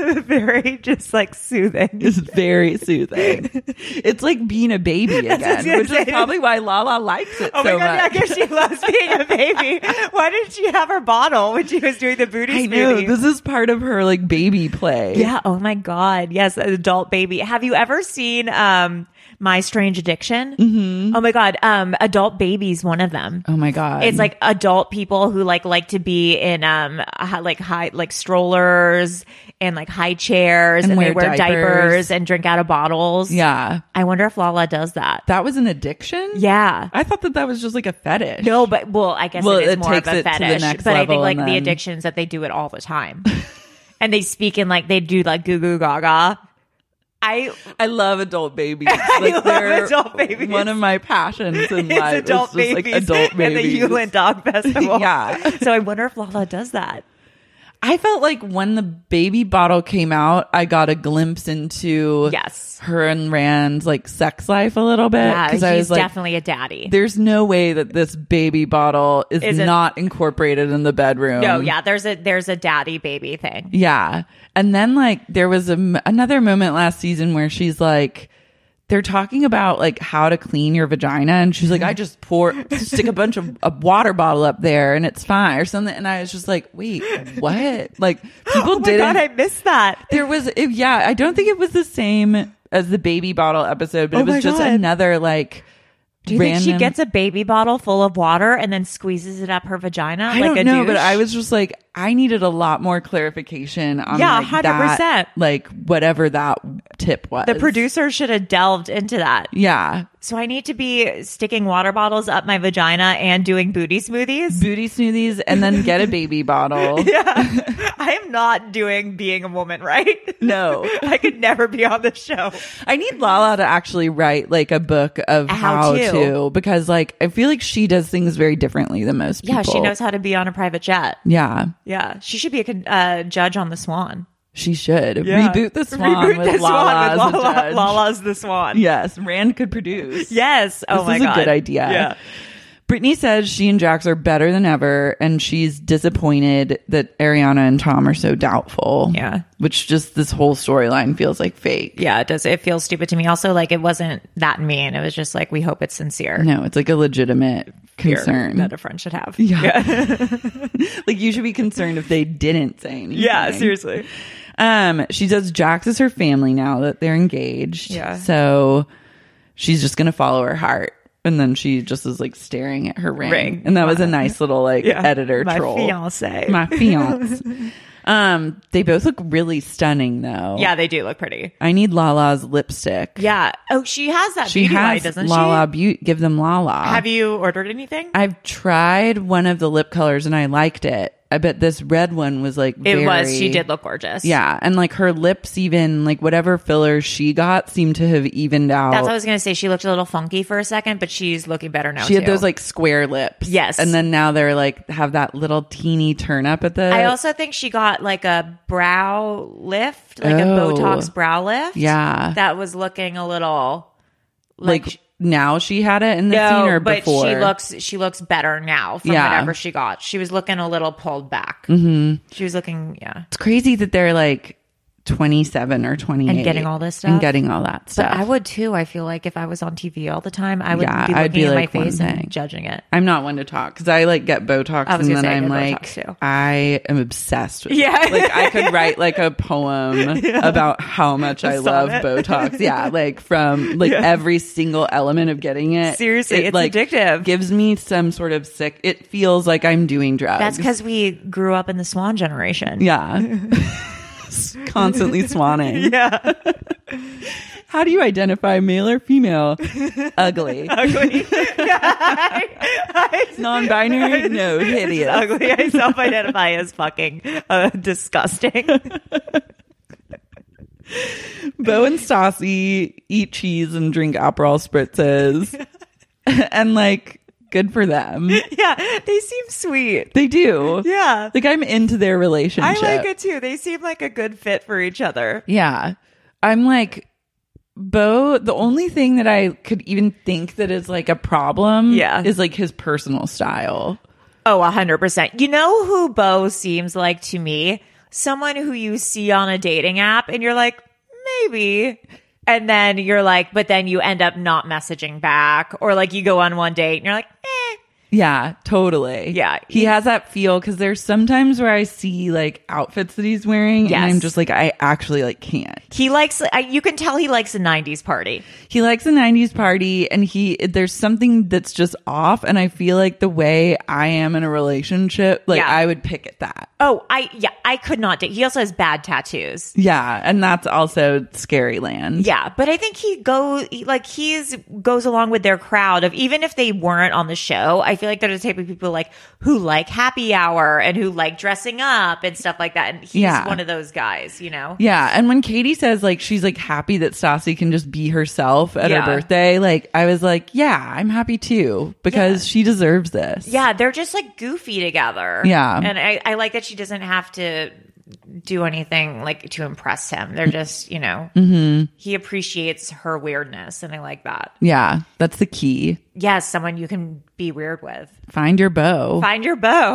very just like soothing. It's very soothing. It's like being a baby again, what I was gonna which say. is probably why Lala likes it Oh so my God, yeah, much. because she loves being a baby. Why didn't she have her bottle when she was doing the booty I smoothie? know. This is part of her like baby play. Yeah. Oh my God. Yes. An adult baby. Have you ever seen um My Strange Addiction? Mm-hmm. Oh my God. Um, adult baby's one of them. Oh my God. It's like adult people who like like to be in um hi- like high like strollers and like high chairs And and, wear they wear diapers. diapers and drink out of bottles. Yeah. I wonder if Lala does that. That was an addiction? Yeah. I thought that that was just like a fetish. No, but well, I guess Well, it is it more takes of a it to the fetish. next But I level think like and the then- addictions that they do it all the time, and they speak in like they do like goo goo gaga. I I love adult babies. I Like love they're adult babies. one of my passions in it's life. adult is just, babies like adult babies. at the Yulin Dog Festival. Yeah. So I wonder if Lala does that. I felt like when the baby bottle came out, I got a glimpse into Yes. her and Rand's like sex life a little bit. Yeah, Because he's I was like, definitely a daddy. there's no way that this baby bottle is Isn't- not incorporated in the bedroom. No, yeah, there's a there's a daddy baby thing. Yeah. And then like there was a, m- another moment last season where she's like, they're talking about like how to clean your vagina. And she's like, I just pour, stick a bunch of a water bottle up there and it's fine or something. And I was just like, wait, what? Like people Oh my didn't. God, I missed that. There was, it, yeah, I don't think it was the same as the baby bottle episode, but Oh it was my just God. another like, Do you think she random- gets a baby bottle full of water and then squeezes it up her vagina? I like don't a know, but douche? I was just like, I needed a lot more clarification on Yeah, like, one hundred percent. that, like whatever that tip was. The producer should have delved into that. Yeah. So I need to be sticking water bottles up my vagina and doing booty smoothies. Booty smoothies and then get a baby bottle. Yeah. I am not doing being a woman, right? No. I could never be on the show. I need Lala to actually write like a book of how, How to. to. because like I feel like she does things very differently than most people. Yeah, she knows how to be on a private jet. Yeah. Yeah, she should be a con- uh, judge on the Swan. She should. Yeah. Reboot the Swan Reboot with the Lala Swan as with a Lala. judge. Lala's the Swan. Yes, Rand could produce. Yes. Oh this my is God. a good idea. Yeah. Brittany says she and Jax are better than ever, and she's disappointed that Ariana and Tom are so doubtful. Yeah. Which just this whole storyline feels like fake. Yeah, it does. It feels stupid to me. Also, like, it wasn't that mean. It was just like, we hope it's sincere. No, it's like a legitimate Fear concern. that a friend should have. Yeah. Like you should be concerned if they didn't say anything. Yeah, seriously. Um, she says Jax is her family now that they're engaged. Yeah. So she's just gonna follow her heart. And then she just is like staring at her ring. Ring. And that was a nice little like Yeah. editor My troll. fiance. My fiance. Um, they both look really stunning, though. Yeah, they do look pretty. I need Lala's lipstick. Yeah. Oh, she has that She beauty line, has doesn't Lala she? Beauty. Give them Lala. Have you ordered anything? I've tried one of the lip colors and I liked it. I bet this red one was like very, It was. She did look gorgeous. Yeah, and like her lips, even like whatever fillers she got, seemed to have evened out. That's what I was gonna say. She looked a little funky for a second, but she's looking better now. She had too. those like square lips. Yes. And then now they're like have that little teeny turn up at the I also think she got like a brow lift, like a Oh. Botox brow lift. Yeah. That was looking a little like, like, now she had it in the no, scene or but before. she looks she looks better now from Yeah. whatever she got. She was looking a little pulled back. Mm-hmm. She was looking, yeah. It's crazy that they're like twenty-seven or twenty-eight And getting all this stuff. and getting all that stuff. But I would too. I feel like if I was on T V all the time, I would Yeah, be I'd looking be at like my one face thing. and judging it. I'm not one to talk because I like get Botox I was and gonna then say, I I'm get like, Botox, too. I am obsessed with Yeah. it. Like I could write like a poem about how much I love sonnet. Botox. Yeah, like from like every single element of getting it. Seriously, it's like addictive. Gives me some sort of sick. It feels like I'm doing drugs. That's because we grew up in the Swan generation. yeah, constantly swanning. Yeah. How do you identify male or female? Ugly. Ugly. Non-binary? No, hideous. Ugly. I self-identify as fucking uh, disgusting. Bo and Stassi eat cheese and drink Aperol spritzes. And like, good for them. Yeah, they seem sweet. They do. Yeah. Like I'm into their relationship. I like it too. They seem like a good fit for each other. Yeah. I'm like, Bo, the only thing that I could even think that is like a problem Yeah. is like his personal style. Oh, one hundred percent. You know who Bo seems like to me? Someone who you see on a dating app and you're like, maybe. And then you're like, but then you end up not messaging back. Or like you go on one date and you're like, eh. Yeah, totally. Yeah. He has that feel because there's sometimes where I see like outfits that he's wearing Yes. and I'm just like, I actually like can't. He likes, I- you can tell he likes a nineties party. He likes a nineties party and he, there's something that's just off. And I feel like the way I am in a relationship, like Yeah. I would pick at that. Oh, I, yeah, I could not date. He also has bad tattoos. Yeah. And that's also scary land. Yeah, but I think he go he- like he's goes along with their crowd of even if they weren't on the show. I feel like they're the type of people like who like happy hour and who like dressing up and stuff like that. And he's Yeah. one of those guys, you know. Yeah. And when Katie says like she's like happy that Stassi can just be herself at Yeah. her birthday, like I was like, yeah, I'm happy too because she deserves this. Yeah, they're just like goofy together. Yeah. and I, I like that she doesn't have to do anything like to impress him. They're just, you know, Mm-hmm. he appreciates her weirdness, and I like that. Yeah. That's the key. Yes, someone you can be weird with. Find your beau. Find your beau.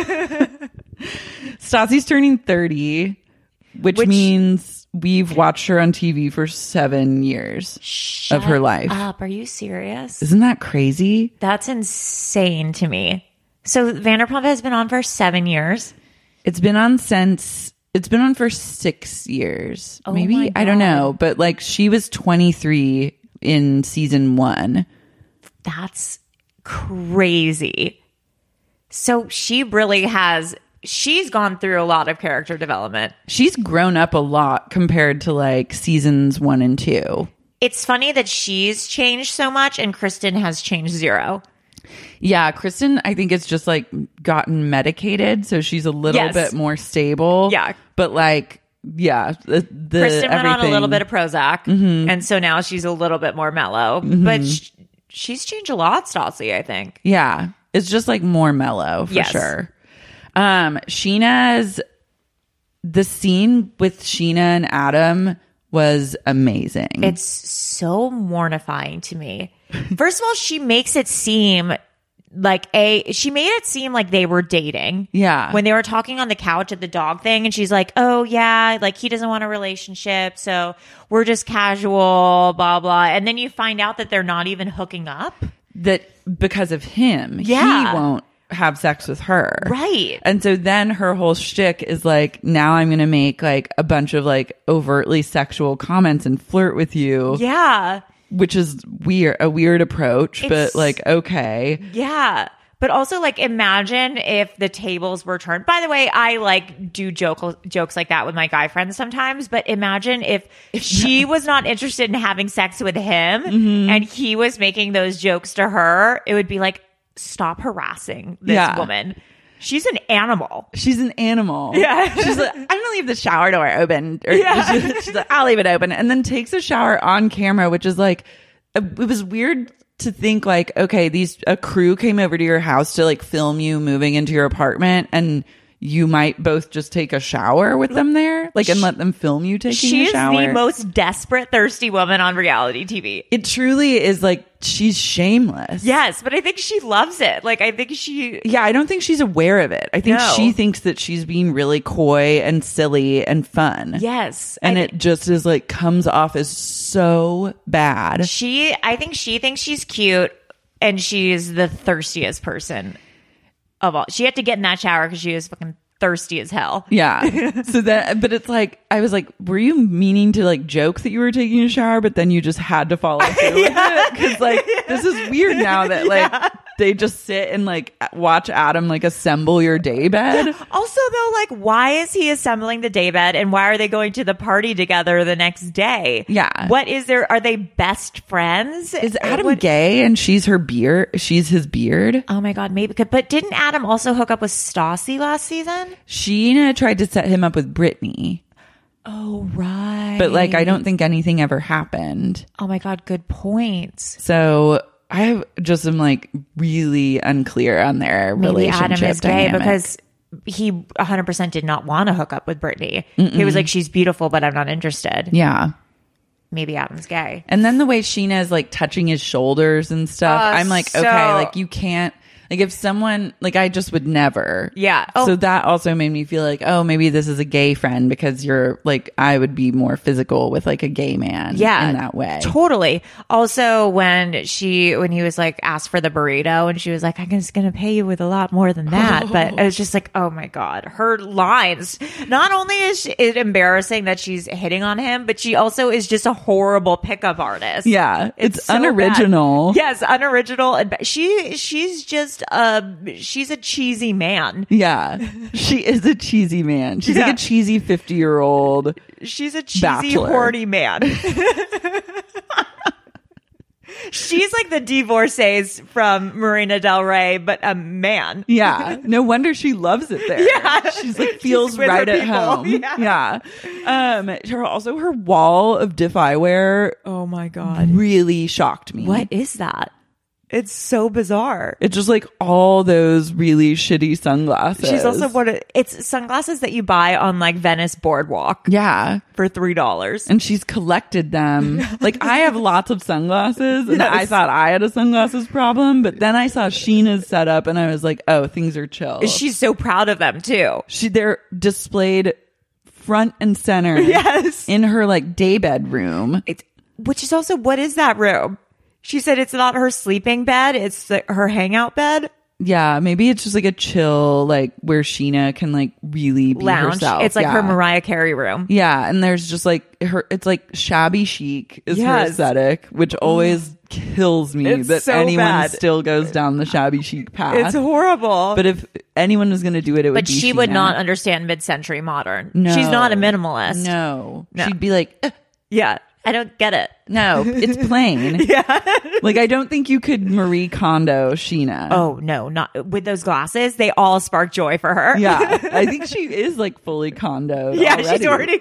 Stassi's turning thirty, which, Which- means we've watched her on T V for seven years of her life. Up. Are you serious? Isn't that crazy? That's insane to me. So Vanderpump has been on for seven years. It's been on since it's been on for six years. Oh Maybe my I don't God. know, but like she was twenty-three in season one. That's crazy. So she really has, she's gone through a lot of character development. She's grown up a lot compared to like seasons one and two. It's funny that she's changed so much and Kristen has changed zero. Yeah, Kristen, I think it's just like gotten medicated, so she's a little Yes. bit more stable. Yeah. but like, yeah, the, the Kristen went on a everything- little bit of Prozac, and so now she's a little bit more mellow. But sh- she's changed a lot, Stassi, I think. Yeah, it's just like more mellow for Yes. sure. Um, Sheena's the scene with Sheena and Adam was amazing. It's so mortifying to me. First of all, she makes it seem like a she made it seem like they were dating. Yeah. When they were talking on the couch at the dog thing and she's like, "Oh yeah, like he doesn't want a relationship, so we're just casual, blah blah." And then you find out that they're not even hooking up. that because of him, Yeah. he won't have sex with her. Right. And so then her whole shtick is like, now I'm going to make like a bunch of like overtly sexual comments and flirt with you. Yeah. Which is weird, a weird approach, It's- but like, okay. Yeah. But also, like, imagine if the tables were turned. By the way, I like do joke jokes like that with my guy friends sometimes. But imagine if she was not interested in having sex with him, mm-hmm. and he was making those jokes to her. It would be like, stop harassing this Yeah. woman. She's an animal. She's an animal. Yeah. She's like, I'm gonna leave the shower door open. Or Yeah. she's, she's like, I'll leave it open, and then takes a shower on camera, which is like, it was weird to think like, okay, these a crew came over to your house to like film you moving into your apartment, and you might both just take a shower with them there, like, and let them film you taking She a is shower. the most desperate, thirsty woman on reality T V. It truly is like, she's shameless. Yes, but I think she loves it. Like, I think she... Yeah, I don't think she's aware of it. I think No. she thinks that she's being really coy and silly and fun. Yes. And I- it just is like, comes off as so bad. She, I think she thinks she's cute, and she's the thirstiest person of all. She had to get in that shower because she was fucking thirsty as hell. Yeah. So that, but it's like, I was like, were you meaning to like joke that you were taking a shower, but then you just had to follow through Yeah. with it? Because like, this is weird now that like, Yeah. they just sit and like watch Adam like assemble your daybed. Also, though, like, why is he assembling the daybed, and why are they going to the party together the next day? Yeah. What is there? Are they best friends? Is Adam What- gay and she's her beard? She's his beard. Oh my God, maybe. But didn't Adam also hook up with Stassi last season? Sheena tried to set him up with Brittany, Oh, right. but like, I don't think anything ever happened. Oh my God, good points. So I just am like really unclear on their Maybe relationship Adam is gay dynamic. because he one hundred percent did not want to hook up with Brittany. He was like, she's beautiful, but I'm not interested. Yeah. Maybe Adam's gay. And then the way Sheena is like touching his shoulders and stuff, Uh, I'm like, so- okay, like you can't, like if someone, like I just would never. Yeah. Oh. So that also made me feel like, oh, maybe this is a gay friend because you're like, I would be more physical with like a gay man Yeah, in that way. Totally. Also, when she, when he was like asked for the burrito, and she was like, I'm just going to pay you with a lot more than that. But it was just like, oh my God, her lines. Not only is it embarrassing that she's hitting on him, but she also is just a horrible pickup artist. Yeah. It's, so unoriginal. bad. Yes, unoriginal. And ba- she, she's just, uh, she's a cheesy man. Yeah. She is a cheesy man. She's Yeah. like a cheesy fifty year old. She's a cheesy, Bachelor. horny man. She's like the divorcees from Marina Del Rey, but a man. Yeah. No wonder she loves it there. Yeah. She's like feels She's with right her at people. home. Yeah. Yeah. Um her, also her wall of diff eyewear Oh my God. really shocked me. What is that? It's so bizarre. It's just like all those really shitty sunglasses. She's also what it, it's sunglasses that you buy on like Venice Boardwalk Yeah. for three dollars. And she's collected them. Like I have lots of sunglasses and I Yes. thought I had a sunglasses problem, but then I saw Sheena's setup and I was like, oh, things are chill. She's so proud of them too. She they're displayed front and center Yes. in her like daybed room. It's, which is also, what is that room? She said it's not her sleeping bed, it's the, her hangout bed. Yeah, maybe it's just like a chill, like where Sheena can like really be Lounge. herself. It's like yeah. her Mariah Carey room. Yeah, and there's just like her. It's like shabby chic is her Yes. aesthetic, which always kills me It's that so anyone bad. still goes down the shabby chic path. It's horrible. But if anyone was going to do it, it would But be she would Sheena. not understand mid-century modern. No. She's not a minimalist. No. No. She'd be like, "Ugh, Yeah. I don't get it. no, it's plain. Yeah. Like I don't think you could Marie Kondo Sheena. Oh, no, not with those glasses. They all spark joy for her. Yeah, I think she is like fully condoed. Yeah, already. she's already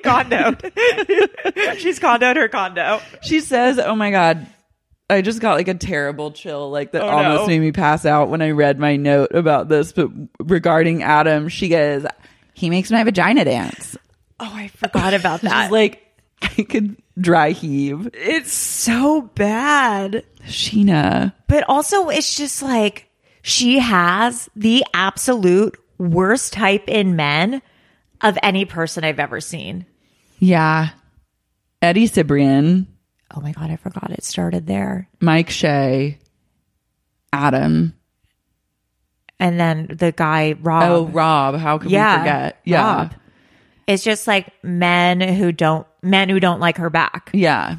condoed. She's condoed her condo. She says, "Oh my god, I just got like a terrible chill, like that Oh, almost no. made me pass out when I read my note about this." But regarding Adam, she goes, "He makes my vagina dance." Oh, I forgot about that. She's like, I could dry heave. It's so bad. Sheena. But also, it's just like she has the absolute worst type in men of any person I've ever seen. Yeah. Eddie Cibrian, Oh my God, I forgot it started there. Mike Shea, Adam. And then the guy, Rob. Oh, Rob. How could yeah, we forget? Yeah. Rob. It's just like men who don't, men who don't like her back. Yeah.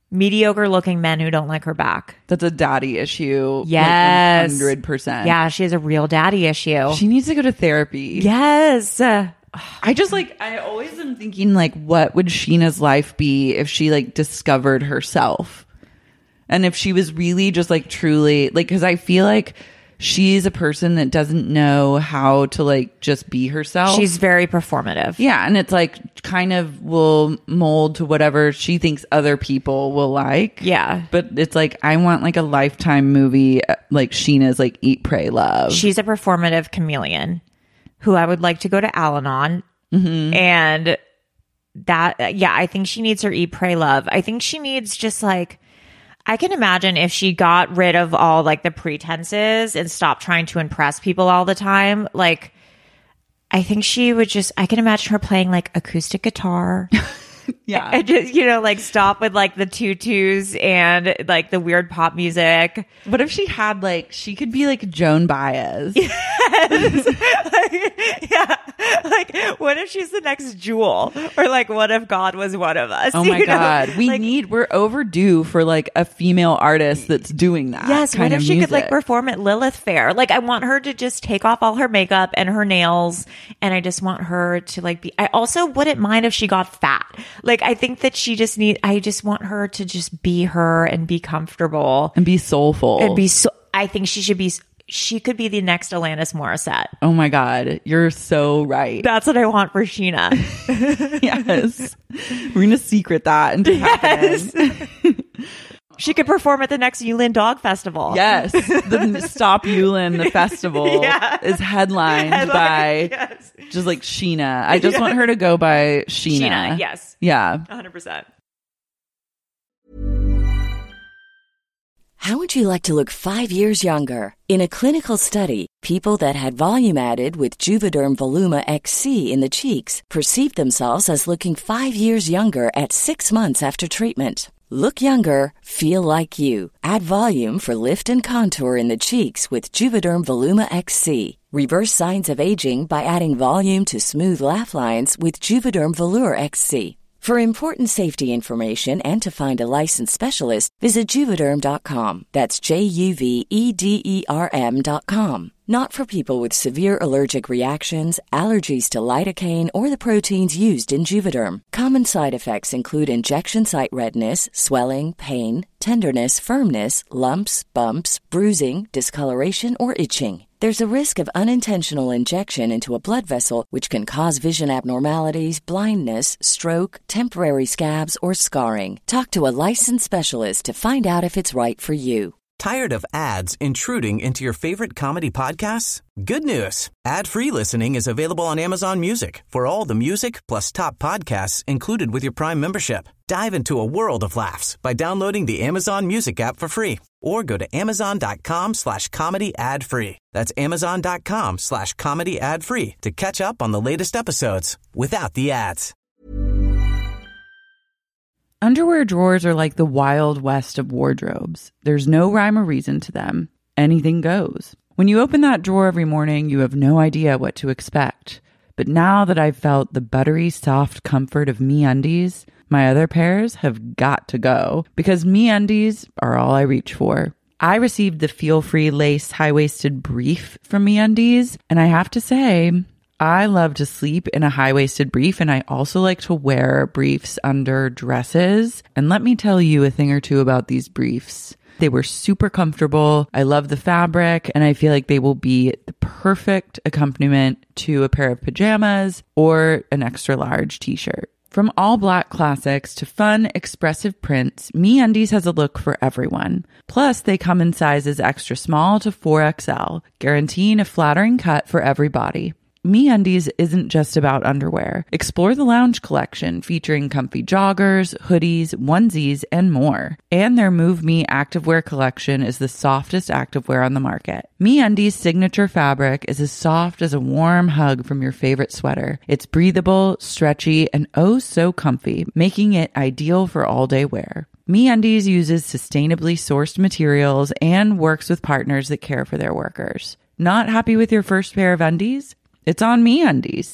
mediocre looking men who don't like her back. That's a daddy issue. Yes. Like one hundred percent. Yeah, she has a real daddy issue. She needs to go to therapy. Yes. I just like, I always am thinking like, what would Sheena's life be if she like discovered herself? And if she was really just like truly like, because I feel like she's a person that doesn't know how to like just be herself. She's very performative. Yeah. And it's like kind of will mold to whatever she thinks other people will like. Yeah. But it's like, I want like a Lifetime movie, like Sheena's like Eat, Pray, Love. She's a performative chameleon who I would like to go to Al-Anon. Mm-hmm. And that, yeah, I think she needs her Eat, Pray, Love. I think she needs just like, I can imagine if she got rid of all like the pretenses and stopped trying to impress people all the time, like I think she would just, I can imagine her playing like acoustic guitar. Yeah. And just, you know, like stop with like the tutus and like the weird pop music. What if she had like, she could be like Joan Baez? Yes. like, yeah. Like, what if she's the next Jewel? Or like, what if God was one of us? Oh my you know? God. We like, need, we're overdue for like a female artist that's doing that. Yes. Kind What if of she music. could like perform at Lilith Fair? Like, I want her to just take off all her makeup and her nails. And I just want her to like be, I also wouldn't mind if she got fat. Like, I think that she just need, I just want her to just be her and be comfortable. And be soulful. And be so, I think she should be, she could be the next Alanis Morissette. Oh my God. You're so right. That's what I want for Sheena. Yes. We're going to secret that into Yes. happening. She could perform at the next Yulin Dog Festival. Yes. The Stop Yulin, the festival, Yeah. is headlined Headline, by yes. just like Sheena. I just want her to go by Sheena. Sheena, yes. Yeah. one hundred percent. How would you like to look five years younger? In a clinical study, people that had volume added with Juvederm Voluma X C in the cheeks perceived themselves as looking five years younger at six months after treatment. Look younger, feel like you. Add volume for lift and contour in the cheeks with Juvederm Voluma X C. Reverse signs of aging by adding volume to smooth laugh lines with Juvederm Volure X C. For important safety information and to find a licensed specialist, visit Juvederm dot com. That's J U V E D E R M dot com. Not for people with severe allergic reactions, allergies to lidocaine, or the proteins used in Juvederm. Common side effects include injection site redness, swelling, pain, tenderness, firmness, lumps, bumps, bruising, discoloration, or itching. There's a risk of unintentional injection into a blood vessel, which can cause vision abnormalities, blindness, stroke, temporary scabs, or scarring. Talk to a licensed specialist to find out if it's right for you. Tired of ads intruding into your favorite comedy podcasts? Good news. Ad-free listening is available on Amazon Music for all the music plus top podcasts included with your Prime membership. Dive into a world of laughs by downloading the Amazon Music app for free or go to amazon.com slash comedy ad free. That's amazon.com slash comedy ad free to catch up on the latest episodes without the ads. Underwear drawers are like the wild west of wardrobes. There's no rhyme or reason to them. Anything goes. When you open that drawer every morning, you have no idea what to expect. But now that I've felt the buttery, soft comfort of MeUndies, my other pairs have got to go because MeUndies are all I reach for. I received the feel-free lace high-waisted brief from MeUndies, and I have to say, I love to sleep in a high-waisted brief, and I also like to wear briefs under dresses. And let me tell you a thing or two about these briefs. They were super comfortable. I love the fabric, and I feel like they will be the perfect accompaniment to a pair of pajamas or an extra large t-shirt. From all black classics to fun, expressive prints, MeUndies has a look for everyone. Plus, they come in sizes extra small to four X L, guaranteeing a flattering cut for every body. MeUndies isn't just about underwear. Explore the lounge collection featuring comfy joggers, hoodies, onesies, and more. And their Move Me activewear collection is the softest activewear on the market. MeUndies' signature fabric is as soft as a warm hug from your favorite sweater. It's breathable, stretchy, and oh so comfy, making it ideal for all-day wear. MeUndies uses sustainably sourced materials and works with partners that care for their workers. Not happy with your first pair of undies? It's on MeUndies.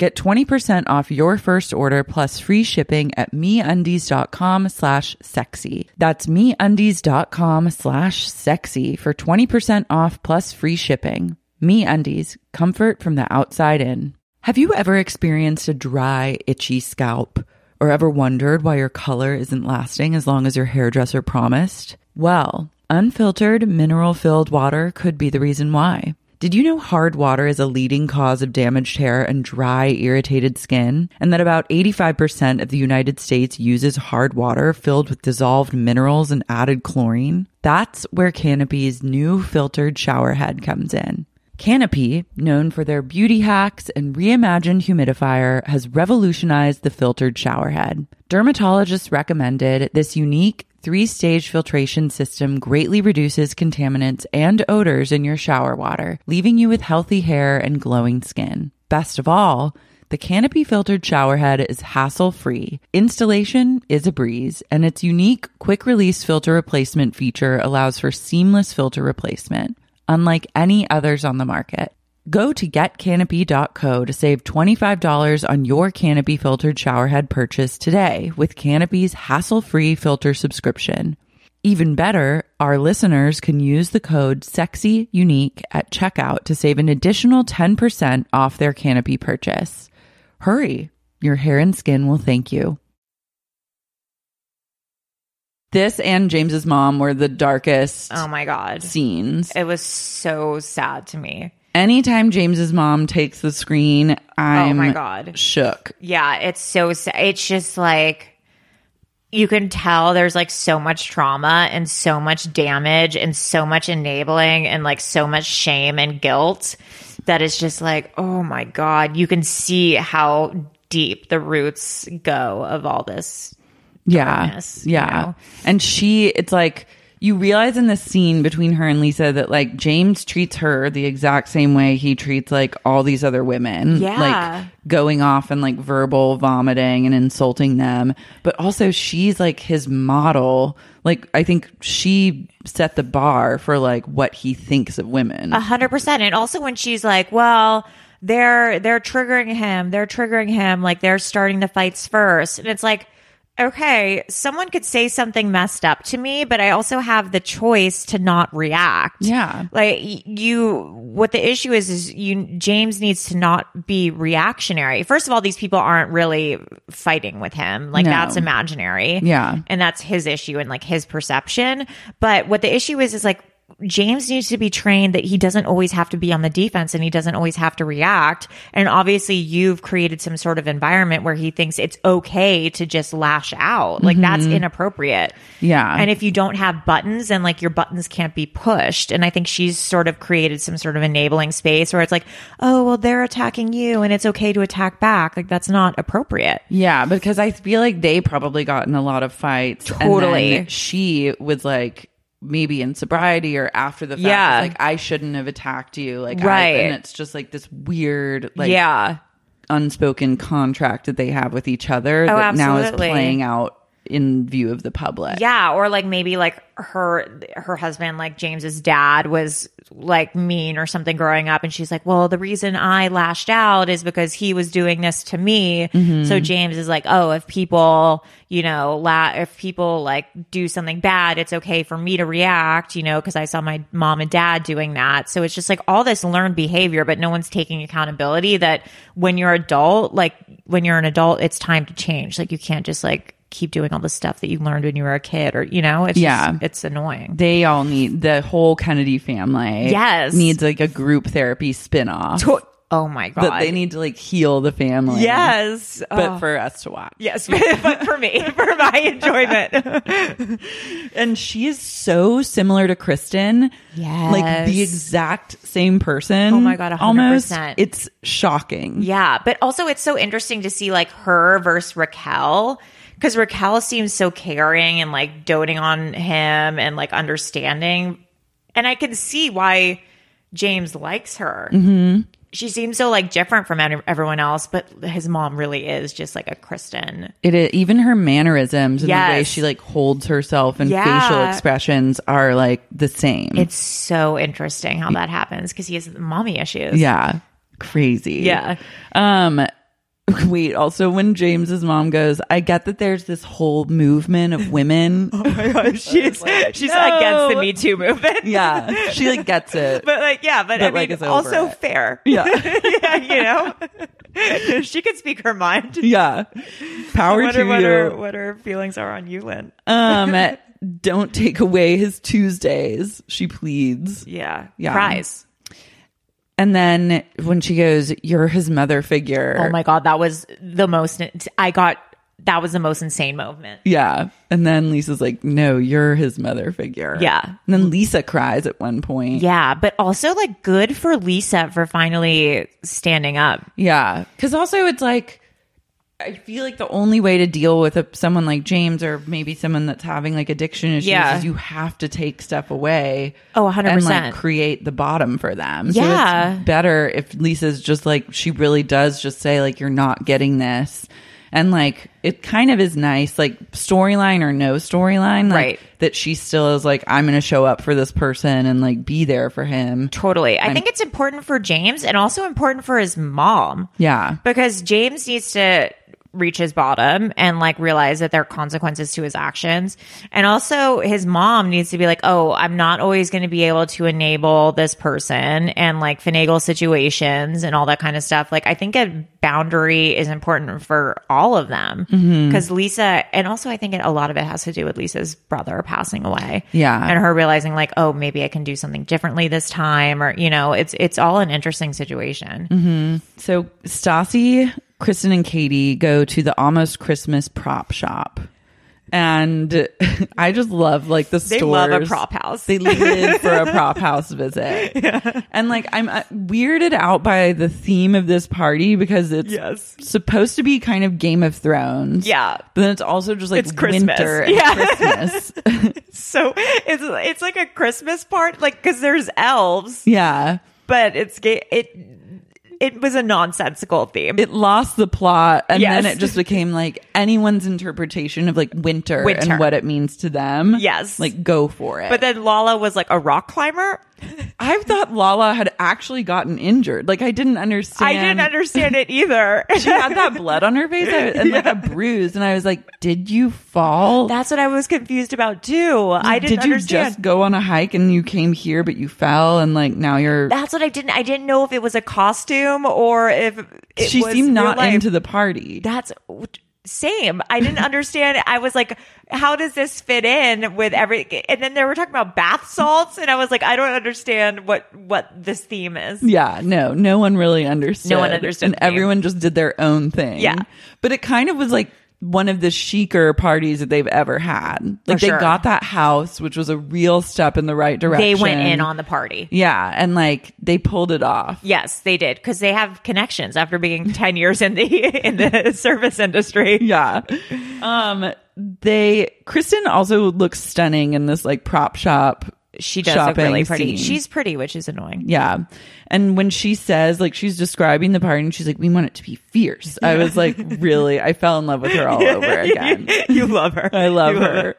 Get twenty percent off your first order plus free shipping at MeUndies.com slash sexy. That's MeUndies.com slash sexy for twenty percent off plus free shipping. MeUndies, comfort from the outside in. Have you ever experienced a dry, itchy scalp? Or ever wondered why your color isn't lasting as long as your hairdresser promised? Well, unfiltered, mineral-filled water could be the reason why. Did you know hard water is a leading cause of damaged hair and dry, irritated skin? And that about eighty-five percent of the United States uses hard water filled with dissolved minerals and added chlorine? That's where Canopy's new filtered shower head comes in. Canopy, known for their beauty hacks and reimagined humidifier, has revolutionized the filtered shower head. Dermatologists recommended this unique three-stage filtration system greatly reduces contaminants and odors in your shower water, leaving you with healthy hair and glowing skin. Best of all, the Canopy filtered shower head is hassle-free. Installation is a breeze, and its unique quick-release filter replacement feature allows for seamless filter replacement, unlike any others on the market. Go to get canopy dot co to save twenty-five dollars on your Canopy filtered showerhead purchase today with Canopy's hassle-free filter subscription. Even better, our listeners can use the code SEXYUNIQUE at checkout to save an additional ten percent off their Canopy purchase. Hurry, your hair and skin will thank you. This and James's mom were the darkest oh my God. scenes. It was so sad to me. Anytime James's mom takes the screen, I'm oh my God. shook. Yeah, it's so sad. It's just like, you can tell there's like so much trauma and so much damage and so much enabling and like so much shame and guilt that it's just like, oh my God, you can see how deep the roots go of all this. Yeah. Darkness, yeah. you know? And she, it's like, you realize in the scene between her and Lisa that like James treats her the exact same way he treats like all these other women. Yeah. Like going off and like verbal vomiting and insulting them. But also she's like his model. Like I think she set the bar for like what he thinks of women. A hundred percent. And also when she's like, well, they're, they're triggering him. They're triggering him. Like they're starting the fights first. And it's like, okay, someone could say something messed up to me, but I also have the choice to not react. Yeah. Like you, what the issue is, is you, James needs to not be reactionary. First of all, these people aren't really fighting with him. Like No. that's imaginary. Yeah. And that's his issue and like his perception. But what the issue is, is like, James needs to be trained that he doesn't always have to be on the defense and he doesn't always have to react. And obviously you've created some sort of environment where he thinks it's okay to just lash out. Like that's inappropriate. Yeah. And if you don't have buttons, then like your buttons can't be pushed. And I think she's sort of created some sort of enabling space where it's like, oh, well, they're attacking you and it's okay to attack back. Like that's not appropriate. Yeah, because I feel like they probably got in a lot of fights. Totally. And then she was like, maybe in sobriety or after the fact, Yeah. was like, I shouldn't have attacked you. Like, I, Right. and it's just like this weird, like, Yeah. unspoken contract that they have with each other Oh, that now is absolutely. playing out in view of the public. Yeah, or like maybe like her her husband, like James's dad, was like mean or something growing up, and she's like, well, the reason I lashed out is because he was doing this to me. Mhm. So James is like, oh, if people, you know, la- if people like do something bad, it's okay for me to react, you know, because I saw my mom and dad doing that. So it's just like all this learned behavior, but no one's taking accountability that when you're adult, like when you're an adult, it's time to change. Like you can't just like keep doing all the stuff that you learned when you were a kid, or you know, it's Yeah. just, it's annoying. They all need, the whole Kennedy family Yes. needs like a group therapy spinoff. To- oh my god, That they need to like heal the family. Yes, But Oh. for us to watch. Yes, but for me, for my enjoyment. And she is so similar to Kristen. Yes. Like the exact same person. Oh my God, one hundred almost. percent. It's shocking. Yeah, but also it's so interesting to see like her versus Raquel, because Raquel seems so caring and like doting on him and like understanding, and I can see why James likes her. Mm-hmm. She seems so like different from any- everyone else, but his mom really is just like a Kristen. It is, even her mannerisms and the way Yes. she like holds herself and Yeah. facial expressions are like the same. It's so interesting how that happens because he has mommy issues. yeah, crazy. Yeah. Um, Wait, also when James's mom goes, I get that there's this whole movement of women. Oh my god, she's like, she's no. against the Me Too movement. Yeah, she like gets it. But like, yeah, but, But, I mean, like, it's over also it. fair. Yeah. Yeah, you know, she can speak her mind. Yeah, power I wonder to what you. her, what her feelings are on Yulin. Um, don't take away his Tuesdays, she pleads. Yeah, Yeah. cries. And then when she goes, you're his mother figure. Oh my god, that was the most. I got that was the most insane moment. Yeah. And then Lisa's like, no, you're his mother figure. Yeah. And then Lisa cries at one point. Yeah, but also like good for Lisa for finally standing up. Yeah. Because also it's like, I feel like the only way to deal with a, someone like James or maybe someone that's having like addiction issues Yeah. is you have to take stuff away. Oh, one hundred percent. And like create the bottom for them. Yeah. So it's better if Lisa's just like, she really does just say like, you're not getting this. And like, it kind of is nice, like storyline or no storyline, like, Right. that she still is like, I'm going to show up for this person and like be there for him. Totally. I And- think it's important for James and also important for his mom. Yeah. Because James needs to reach his bottom and like realize that there are consequences to his actions. And also his mom needs to be like, oh, I'm not always going to be able to enable this person and like finagle situations and all that kind of stuff. Like I think a boundary is important for all of them because Lisa, and also I think it, a lot of it has to do with Lisa's brother passing away. Yeah. And her realizing like, oh, maybe I can do something differently this time, or, you know, it's, it's all an interesting situation. So Stassi, Kristen, and Katie go to the Almost Christmas prop shop. And I just love like the They stores. love a prop house. They live for a prop house visit. Yeah. And like I'm uh, weirded out by the theme of this party because it's Yes. supposed to be kind of Game of Thrones. Yeah. But then it's also just like It's Christmas. winter and Yeah. Christmas. So it's it's like a Christmas part, like because there's elves, Yeah. but it's ga- it it was a nonsensical theme. It lost the plot and Yes. then it just became like anyone's interpretation of like winter, Winter. and what it means to them. Yes. Like go for it. But then Lala was like a rock climber. I thought Lala had actually gotten injured. Like I didn't understand. I didn't understand it either. She had that blood on her face and like a bruise, and I was like, "Did you fall? That's what I was confused about too. I didn't Did you understand. just go on a hike and you came here, but you fell, and like now you're?" That's what I didn't. I didn't know if it was a costume or if it she was seemed real not life. into the party. That's same. I didn't understand. I was like, how does this fit in with every? And then they were talking about bath salts, and I was like, I don't understand what what this theme is. Yeah, no, no one really understood. No one understood and the theme. everyone just did their own thing. Yeah. but it kind of was like one of the chicer parties that they've ever had. Like For they sure. got that house, which was a real step in the right direction. They went in on the party. Yeah, and like they pulled it off. Yes, they did because they have connections after being ten years in the in the service industry. Yeah. Um they Kristen also looks stunning in this like prop shop. She does look shopping really pretty. scene. She's pretty, which is annoying. Yeah. And when she says, like, she's describing the party and she's like, we want it to be fierce. I was like, really? I fell in love with her all over again. You love her. I love You her.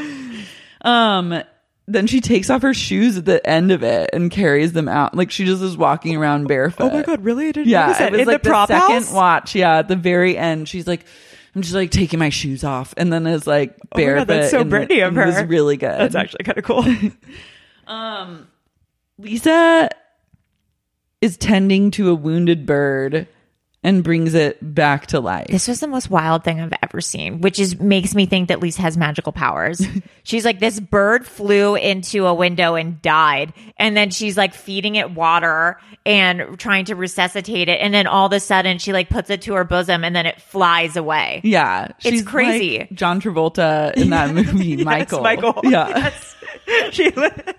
um, then she takes off her shoes at the end of it and carries them out. Like, she just is walking around barefoot. Oh my God, really? I didn't Yeah. notice that. It was In like the the, prop second house? watch. Yeah. At the very end, she's like, I'm just like taking my shoes off. And then is like Oh my barefoot. God, that's so and Britney of it was her. really good. That's actually kind of cool. Um, Lisa is tending to a wounded bird and brings it back to life. This was the most wild thing I've ever seen, which is makes me think that Lisa has magical powers. She's like, this bird flew into a window and died. And then she's like feeding it water and trying to resuscitate it. And then all of a sudden she like puts it to her bosom and then it flies away. Yeah. It's she's crazy. like John Travolta in that movie, Michael. Yes, Michael. Yeah. Yes. She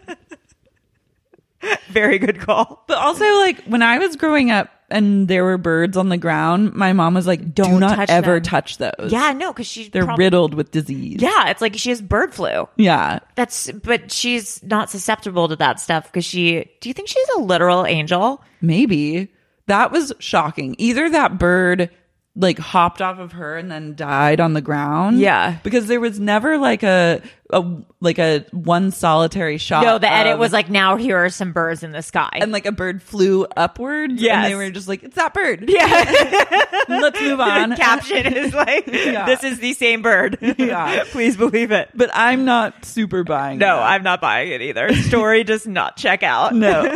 very good call. But also, like, when I was growing up and there were birds on the ground, my mom was like, do Don't not touch ever them. touch those. Yeah, no, because she's They're prob- riddled with disease. Yeah, it's like she has bird flu. Yeah. That's but she's not susceptible to that stuff because she. Do you think she's a literal angel? Maybe. That was shocking. Either that bird like hopped off of her and then died on the ground. Yeah. Because there was never like a, a like a one solitary shot. No, the edit of- was like, now here are some birds in the sky. and like a bird flew upward. Yes. And they were just like, it's that bird. Yeah. Let's move on. Caption is like, Yeah. this is the same bird. Yeah. Please believe it. But I'm not super buying No, that. I'm not buying it either. Story does not check out. No.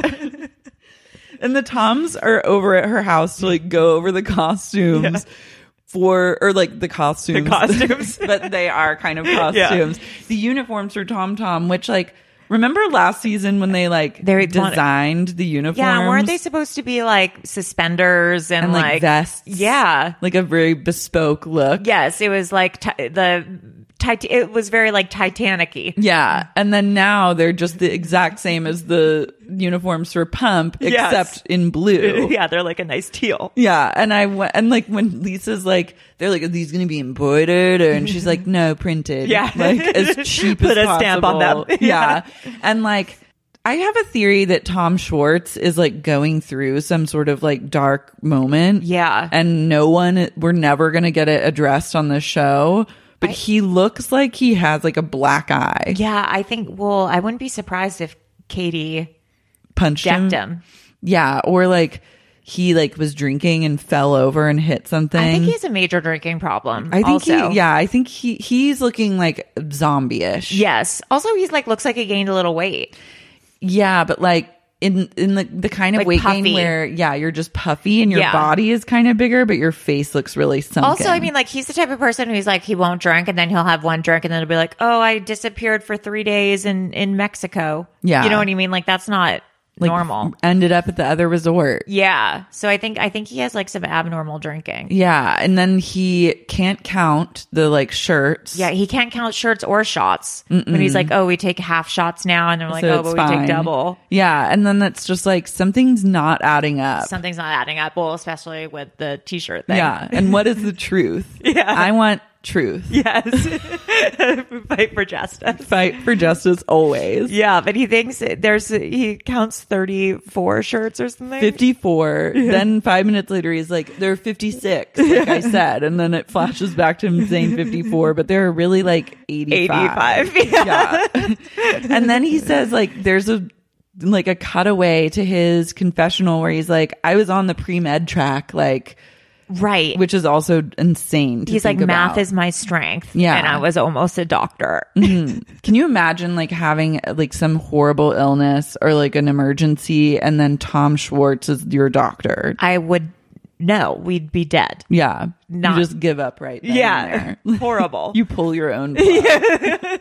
And the Toms are over at her house to like go over the costumes Yeah. for, or like the costumes. The costumes. But they are kind of costumes. Yeah. The uniforms for Tom Tom, which like, remember last season when they like They designed the uniforms? Yeah, weren't they supposed to be like suspenders and, and like, like vests? Yeah. Like a very bespoke look. Yes, it was like ti- the tit- it was very like Titanic-y. Yeah. And then now they're just the exact same as the uniforms for Pump, Yes. except in blue. Yeah, they're like a nice teal. Yeah. And I went, and like when Lisa's like, they're like, are these going to be embroidered? Or, and she's like, no, printed. Yeah. Like as cheap Put as a stamp on possible. them. Yeah. And like, I have a theory that Tom Schwartz is like going through some sort of like dark moment. Yeah. And no one, we're never going to get it addressed on the show. But I, he looks like he has like a black eye. Yeah, I think, well, I wouldn't be surprised if Katie Punched decked him. him. Yeah. Or like he like was drinking and fell over and hit something. I think he has a major drinking problem. I think also. he, yeah, I think he, he's looking like zombie-ish. Yes. Also, he's like, looks like he gained a little weight. Yeah, but like in in the the kind of Like weight puffy. gain where yeah, you're just puffy and your Yeah. body is kind of bigger, but your face looks really sunken. Also, I mean, like, he's the type of person who's like, he won't drink and then he'll have one drink and then he'll be like, oh, I disappeared for three days in, in Mexico. Yeah. You know what I mean? Like, that's not like, normal. ended up at the other resort. Yeah. So I think, I think he has like some abnormal drinking. Yeah, and then he can't count the like shirts. Yeah. He can't count shirts or shots. Mm-mm. When he's like, oh, we take half shots now. And they're like, So oh, it's but we fine. take double. Yeah, and then that's just like something's not adding up. Something's not adding up. Well, especially with the t-shirt thing. Yeah, and what is the truth? Yeah. I want truth. Yes. Fight for justice. Fight for justice always. Yeah, but he thinks there's he counts thirty-four shirts or something. fifty-four. Yeah. Then five minutes later, he's like, there are fifty-six, like I said. And then it flashes back to him saying fifty-four, but there are really like eighty-five. eighty-five. Yeah. Yeah. And then he says, like, there's a like a cutaway to his confessional where he's like, I was on the pre-med track, like, right. which is also insane. To He's like, think math about. is my strength. Yeah. And I was almost a doctor. Mm-hmm. Can you imagine like having like some horrible illness or like an emergency and then Tom Schwartz is your doctor? I would, no, we'd be dead. Yeah. Not- you just give up right then Yeah. and there. Horrible. You pull your own blood.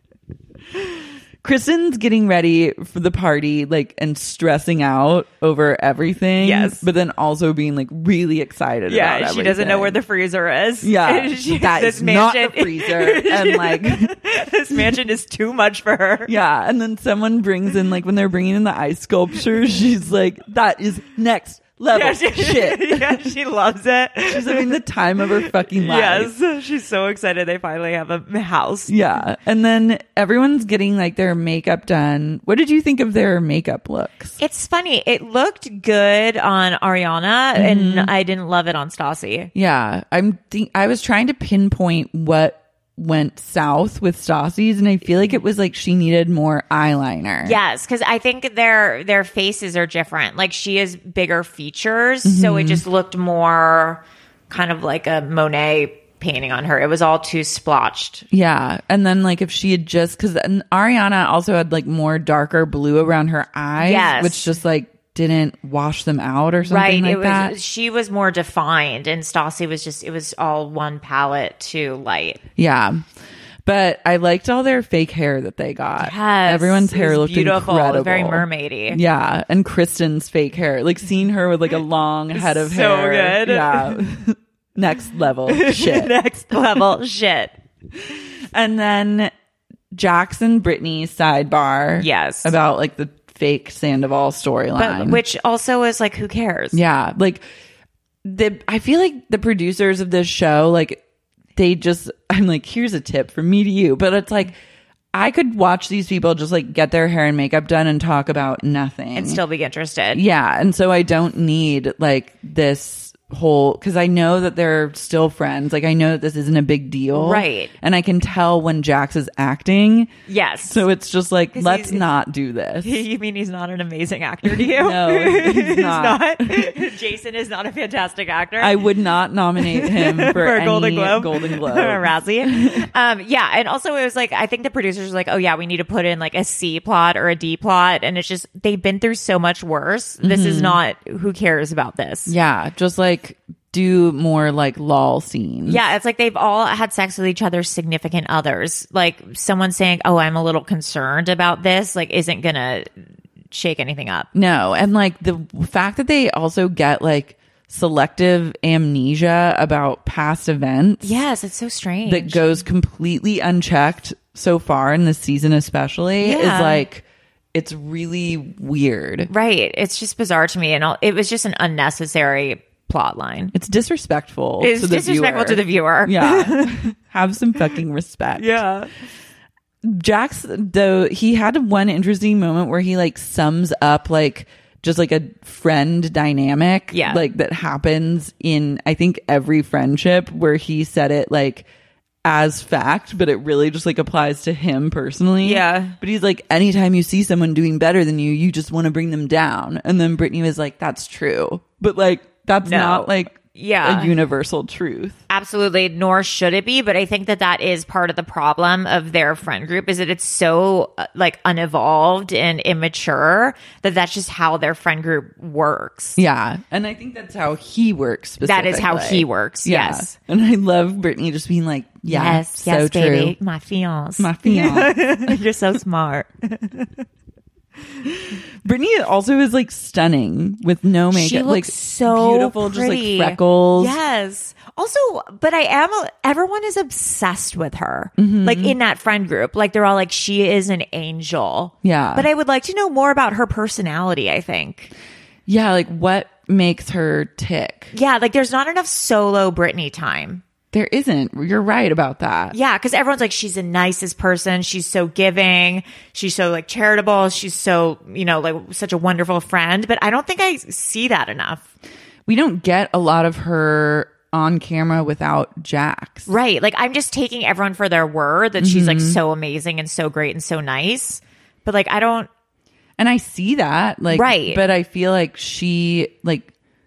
Kristen's getting ready for the party, like, and stressing out over everything. Yes. But then also being, like, really excited Yeah, about she everything. doesn't know where the freezer is. Yeah. She- That this is not mansion- the freezer. And, like... this mansion is too much for her. Yeah. And then someone brings in, like, when they're bringing in the ice sculpture, she's like, that is next level Yeah, she, shit. yeah, she loves it. She's having the time of her fucking life. Yes, she's so excited they finally have a house. Yeah. And then everyone's getting like their makeup done. What did you think of their makeup looks? It's funny. It looked good on Ariana, Mm-hmm. and I didn't love it on Stassi. Yeah. I'm think I was trying to pinpoint what went south with Stassi's, and I feel like it was like she needed more eyeliner. Yes, because I think their their faces are different. Like, she has bigger features, so it just looked more kind of like a Monet painting on her. It was all too splotched. Yeah. And then like if she had just, because Ariana also had like more darker blue around her eyes, Yes. which just like didn't wash them out or something Right. like it was that. she was more defined, and Stassi was just it was all one palette too light. Yeah. But I liked all their fake hair that they got. Yes, Everyone's it hair was looked beautiful, incredible. very mermaidy. Yeah. And Kristen's fake hair. Like seeing her with like a long head of So hair. good. Yeah. Next level shit. Next level shit. And then Jackson Brittany sidebar. Yes. About like the fake Sandoval storyline. But which also is like, who cares? Yeah. Like the I feel like the producers of this show, like they just I'm like, here's a tip from me to you. But it's like I could watch these people just like get their hair and makeup done and talk about nothing. And still be interested. Yeah. And so I don't need like this whole, because I know that they're still friends. Like I know that this isn't a big deal, right? And I can tell when Jax is acting. Yes. So it's just like, let's not do this. You mean he's not an amazing actor to you? No, he's not. He's not. Jason is not a fantastic actor. I would not nominate him for, for a any Golden Globe, Golden Globe, or a Razzie. Um, yeah, and also it was like I think the producers were like, oh yeah, we need to put in like a C plot or a D plot, and it's just they've been through so much worse. This Mm-hmm. is not who cares about this. Yeah, just like do more like lol scenes. Yeah, it's like they've all had sex with each other's significant others. Like someone saying, "Oh, I'm a little concerned about this," like isn't gonna shake anything up. No, and like the fact that they also get like selective amnesia about past events. Yes, it's so strange. That goes completely unchecked so far in this season, especially Yeah. is like it's really weird. Right. It's just bizarre to me, and all, it was just an unnecessary plot line. It's disrespectful. It's to the disrespectful viewer. to the viewer. Yeah, have some fucking respect. Yeah. Jax, though, he had one interesting moment where he like sums up like just like a friend dynamic, yeah, like that happens in I think every friendship, where he said it like as fact, but it really just like applies to him personally. Yeah. But he's like, anytime you see someone doing better than you, you just want to bring them down. And then Brittany was like, that's true, but like that's No. not like yeah. a universal truth. Absolutely, nor should it be. But I think that that is part of the problem of their friend group, is that it's so uh, like unevolved and immature that that's just how their friend group works. Yeah, and I think that's how he works. That is how he works. Yeah. Yes, and I love Brittany just being like, yeah, yes, so yes, true. baby, my fiance, My fiance. You're so smart. Brittany also is like stunning with no makeup. She looks like so beautiful, pretty. just like freckles. Yes. Also, but I am, everyone is obsessed with her. Mm-hmm. Like in that friend group. Like they're all like, she is an angel. Yeah. But I would like to know more about her personality, I think. Yeah, like what makes her tick? Yeah, like there's not enough solo Britney time. There isn't. You're right about that. Yeah, because everyone's like, she's the nicest person. She's so giving. She's so like charitable. She's so, you know, like such a wonderful friend. But I don't think I see that enough. We don't get a lot of her on camera without Jax. Right. Like I'm just taking everyone for their word that Mm-hmm. she's like so amazing and so great and so nice. But like, I don't. And I see that. Like, right. But I feel like she, like,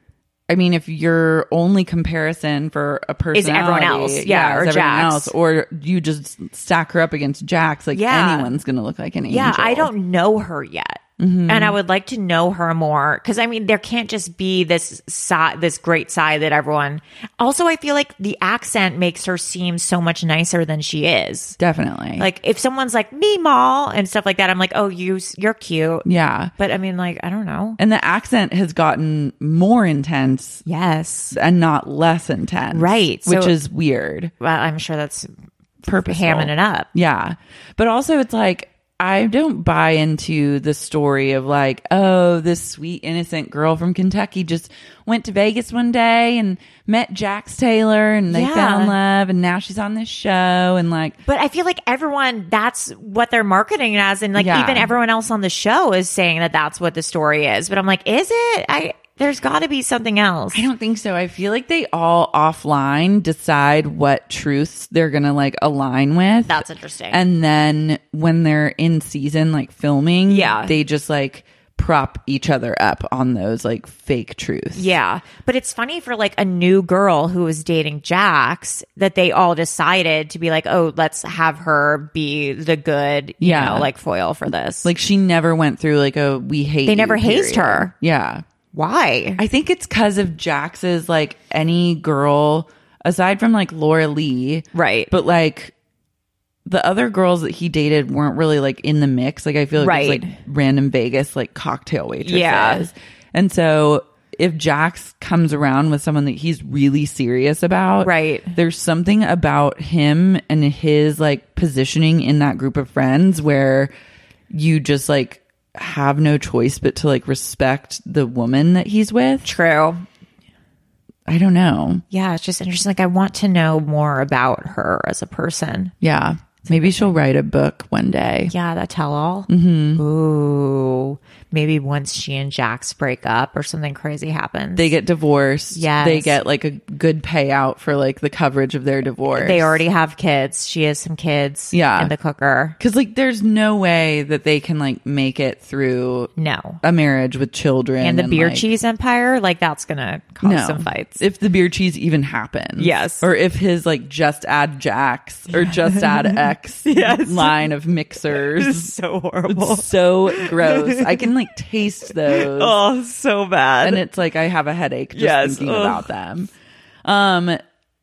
I mean, if your only comparison for a personality is everyone else, yeah, yeah or is everyone Jax, else, or you just stack her up against Jax, like yeah. anyone's gonna look like an angel. Yeah, I don't know her yet. Mm-hmm. And I would like to know her more, because I mean, there can't just be this side, this great side that everyone. Also, I feel like the accent makes her seem so much nicer than she is. Definitely. Like if someone's like me, ma, and stuff like that, I'm like, oh, you, you're cute. Yeah. But I mean, like, I don't know. And the accent has gotten more intense, yes, and not less intense, right? Which so, is weird. Well, I'm sure that's purposeful, hamming it up. Yeah, but also it's like, I don't buy into the story of like, oh, this sweet, innocent girl from Kentucky just went to Vegas one day and met Jax Taylor and they Yeah. fell in love and now she's on this show and like. But I feel like everyone, that's what they're marketing it as. And like Yeah. even everyone else on the show is saying that that's what the story is. But I'm like, is it? I There's got to be something else. I don't think so. I feel like they all offline decide what truths they're going to like align with. That's interesting. And then when they're in season, like filming, Yeah. they just like prop each other up on those like fake truths. Yeah. But it's funny for like a new girl who was dating Jax that they all decided to be like, oh, let's have her be the good, you Yeah. know, like foil for this. Like she never went through like a we hate They you never hazed period. her. Yeah. Why? I think it's because of Jax's like any girl aside from like Laura Lee. Right. But like the other girls that he dated weren't really like in the mix. Like I feel like Right. it was like random Vegas like cocktail waitresses. Yeah. And so if Jax comes around with someone that he's really serious about, Right. there's something about him and his like positioning in that group of friends where you just like have no choice but to like respect the woman that he's with. True. I don't know. Yeah, it's just interesting. Like I want to know more about her as a person. Yeah. Maybe she'll write a book one day. Yeah, that tell-all. Mm-hmm. Ooh. Maybe once she and Jax break up or something crazy happens. They get divorced. Yes. They get like a good payout for like the coverage of their divorce. They already have kids. She has some kids yeah. in the cooker. Because like there's no way that they can like make it through no a marriage with children. And the and, beer like, cheese empire, like that's going to cause no, some fights. If the beer cheese even happens. Yes. Or if his like just add Jax or just add X yes. line of mixers. It's so horrible. It's so gross. I can like taste those. Oh, so bad. And it's like I have a headache just yes. thinking Ugh. about them. Um,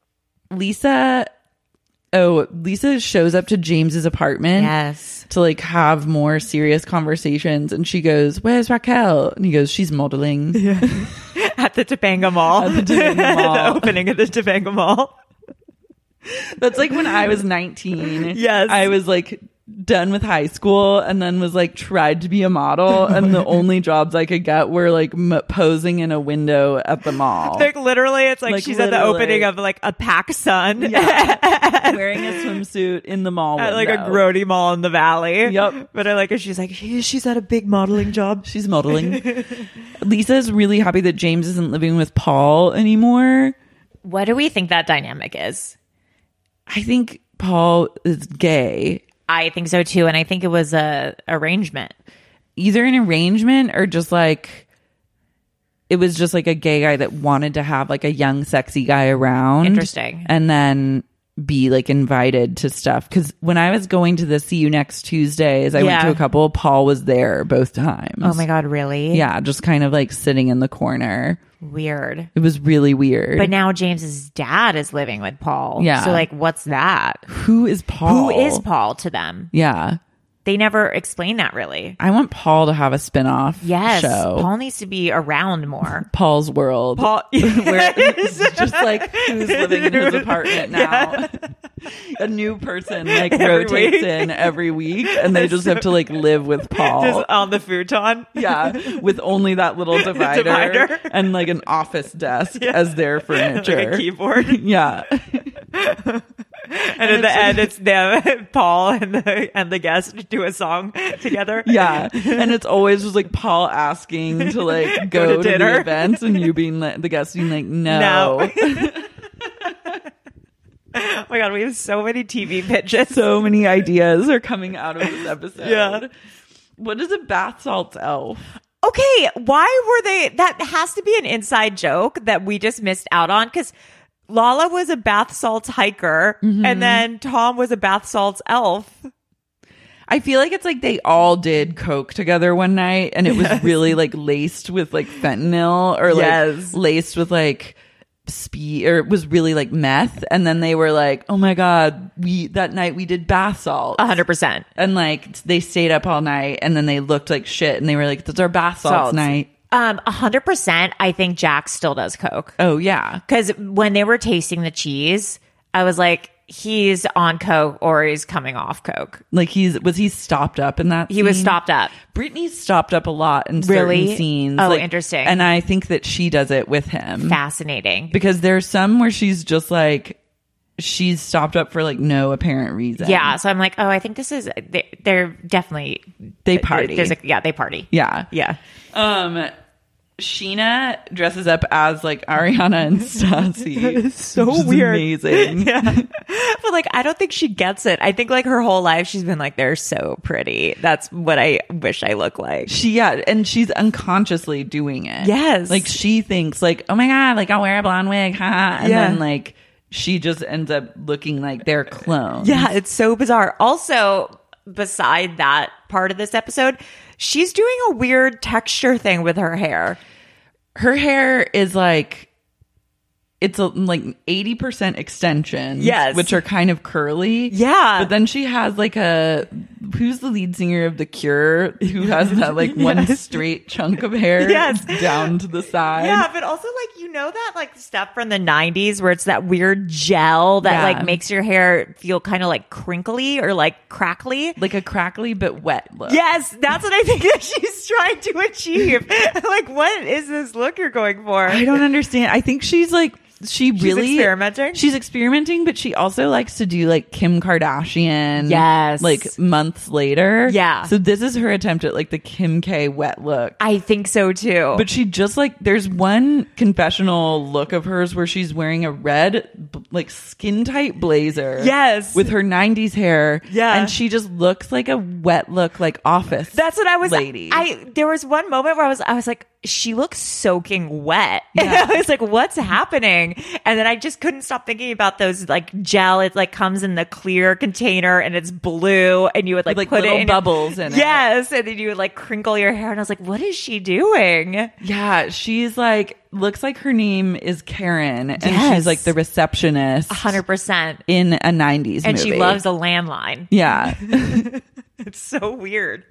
Lisa, oh, Lisa shows up to James's apartment. Yes. To like have more serious conversations. And she goes, "Where's Raquel?" And he goes, "She's modeling." Yeah. At the Topanga Mall. At the Topanga Mall. The opening of the Topanga Mall. That's like when I was nineteen. Yes. I was like done with high school and then was like tried to be a model. And the only jobs I could get were like m- posing in a window at the mall. Like literally, it's like, Like, she's literally. at the opening of like a PacSun. Yeah. Wearing a swimsuit in the mall At window. like a grody mall in the valley. Yep. But I like it. She's like, she, she's at a big modeling job. She's modeling. Lisa's really happy that James isn't living with Paul anymore. What do we think that dynamic is? I think Paul is gay. I think so too. And I think it was a arrangement. Either an arrangement or just like, it was just like a gay guy that wanted to have like a young, sexy guy around. Interesting. And then be like invited to stuff. Because when I was going to the See You Next Tuesdays, I yeah. went to a couple. Paul was there both times. Oh my God, really? Yeah, just kind of like sitting in the corner. Weird. It was really weird. But now James's dad is living with Paul. Yeah. So like, what's that? Who is Paul? Who is Paul to them? Yeah. They never explain that really. I want Paul to have a spin-off yes, show. Paul needs to be around more. Paul's World. Paul, where it's just like who's living in his apartment now. Yeah. A new person like Every rotates week. in every week and they just have to like live with Paul. Just on the futon. Yeah, with only that little divider, Divider. and like an office desk Yeah. as their furniture. Like a keyboard. Yeah. And, and at the like, end, it's them, Paul and the and the guest do a song together. Yeah, and it's always just like Paul asking to like go, Go to, to dinner. the events, and you being like, the guest being like, no. no. Oh my God, we have so many T V pitches. So many ideas are coming out of this episode. Yeah. What is a bath salts elf? Okay, why were they? That has to be an inside joke that we just missed out on because Lala was a bath salts hiker, mm-hmm. and then Tom was a bath salts elf. I feel like it's like they all did coke together one night, and it was yes. really like laced with like fentanyl or like yes. laced with like speed, or it was really like meth. And then they were like, "Oh my God, we that night we did bath salts, a hundred percent." And like they stayed up all night, and then they looked like shit, and they were like, "That's our bath salts, salts. night." Um, a hundred percent. I think Jax still does coke. Oh yeah, because when they were tasting the cheese, I was like, he's on coke or he's coming off coke. Like he's was he stopped up in that? He scene? was stopped up. Brittany's stopped up a lot in really? certain scenes. Oh, like, interesting. And I think that she does it with him. Fascinating. Because there's some where she's just like. She's stopped up for like no apparent reason. Yeah, so I'm like, oh, I think this is they're, they're definitely they party. There's a, yeah, they party. Yeah, yeah. Um, Sheena dresses up as like Ariana and Stassi. It's so weird, amazing. Yeah, but like I don't think she gets it. I think like her whole life she's been like, they're so pretty. That's what I wish I look like. She yeah, and she's unconsciously doing it. Yes, like she thinks like, oh my God, like I'll wear a blonde wig, ha, and yeah. then like. She just ends up looking like their clones. Yeah, it's so bizarre. Also, beside that part of this episode, she's doing a weird texture thing with her hair. Her hair is like, it's a, like eighty percent extensions. Yes. Which are kind of curly. Yeah. But then she has like a, who's the lead singer of The Cure? Who has that like yes. one straight chunk of hair yes. down to the side. Yeah, but also like, you know that like stuff from the nineties where it's that weird gel that yeah. like makes your hair feel kind of like crinkly or like crackly? Like a crackly but wet look. Yes, that's what I think that she's trying to achieve. Like, what is this look you're going for? I don't understand. I think she's like, she really She's experimenting. She's experimenting, but she also likes to do like Kim Kardashian. Yes. Like months later. Yeah. So this is her attempt at like the Kim K wet look. I think so too. But she just like, there's one confessional look of hers where she's wearing a red, b- like skin tight blazer. Yes. With her nineties hair. Yeah. And she just looks like a wet look, like office. That's what I was. Lady. I there was one moment where I was I was like, she looks soaking wet. Yeah. I was like, what's happening? And then I just couldn't stop thinking about those like gel. It like comes in the clear container and it's blue, and you would like, like put little it in bubbles in yes, it. Yes, and then you would like crinkle your hair, and I was like, what is she doing? Yeah, she's like looks like her name is Karen, and Yes. she's like the receptionist, A hundred percent, in a nineties and movie. she loves a landline. Yeah, It's so weird.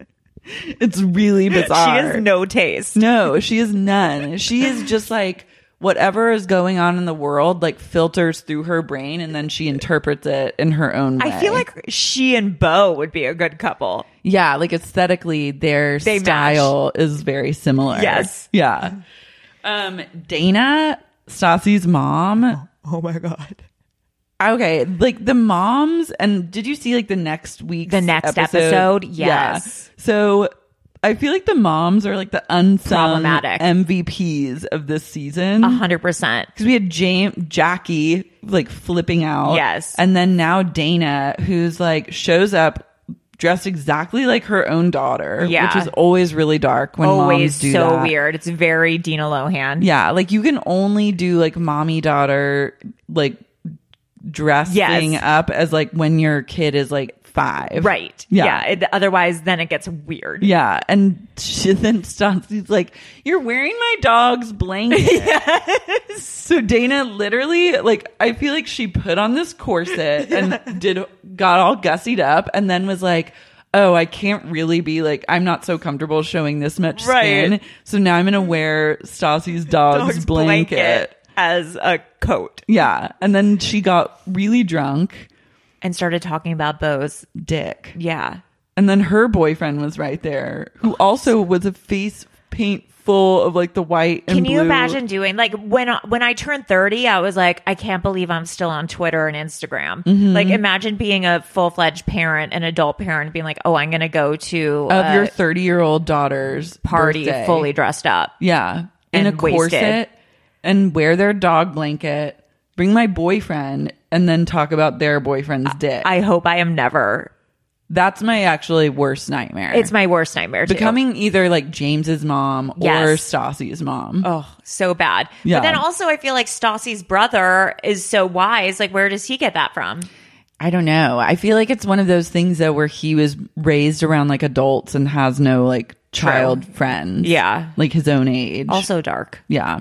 it's really bizarre. She has no taste. No, she has none. She is just like whatever is going on in the world, like filters through her brain, and then she interprets it in her own way. I feel like she and Bo would be a good couple. Yeah, like aesthetically, their They style is very similar. Yes. Yeah. Um, Dana, Stassi's mom. Oh my God. Okay, like the moms, and did you see like the next week's The next episode? episode? Yeah. Yes. So I feel like the moms are like the unsung Problematic. M V Ps of this season. A hundred percent. Because we had James, Jackie like flipping out. Yes. And then now Dana, who's like shows up dressed exactly like her own daughter. Yeah. Which is always really dark when Always moms do so that. weird. It's very Dina Lohan. Yeah. Like you can only do like mommy daughter like dressing Yes. up as like when your kid is like five. Right. Yeah. Yeah. It, otherwise, then it gets weird. Yeah, and she then stops. He's like, "You're wearing my dog's blanket." Yes. So Dana literally, like, I feel like she put on this corset and did got all gussied up, and then was like, "Oh, I can't really be like, I'm not so comfortable showing this much Right. skin, so now I'm gonna wear Stassi's dog's, Dog's blanket. blanket as a coat." Yeah, and then she got really drunk, And started talking about Bo's dick. Yeah. And then her boyfriend was right there, who also was a face paint full of like the white and Can you blue. imagine doing like when when I turned thirty, I was like, I can't believe I'm still on Twitter and Instagram. Mhm. Like, imagine being a full fledged parent, an adult parent, being like, oh, I'm gonna go to of a your thirty year old daughter's party birthday. fully dressed up. Yeah, in and a corset wasted. and wear their dog blanket. Bring my boyfriend, and then talk about their boyfriend's dick. I hope I am never. That's my actually worst nightmare. It's my worst nightmare too. Becoming either like James's mom or Yes. Stassi's mom. Oh, so bad. Yeah. But then also, I feel like Stassi's brother is so wise. Like, where does he get that from? I don't know. I feel like it's one of those things though where he was raised around like adults and has no like child friends. Yeah. Like his own age. Also dark. Yeah.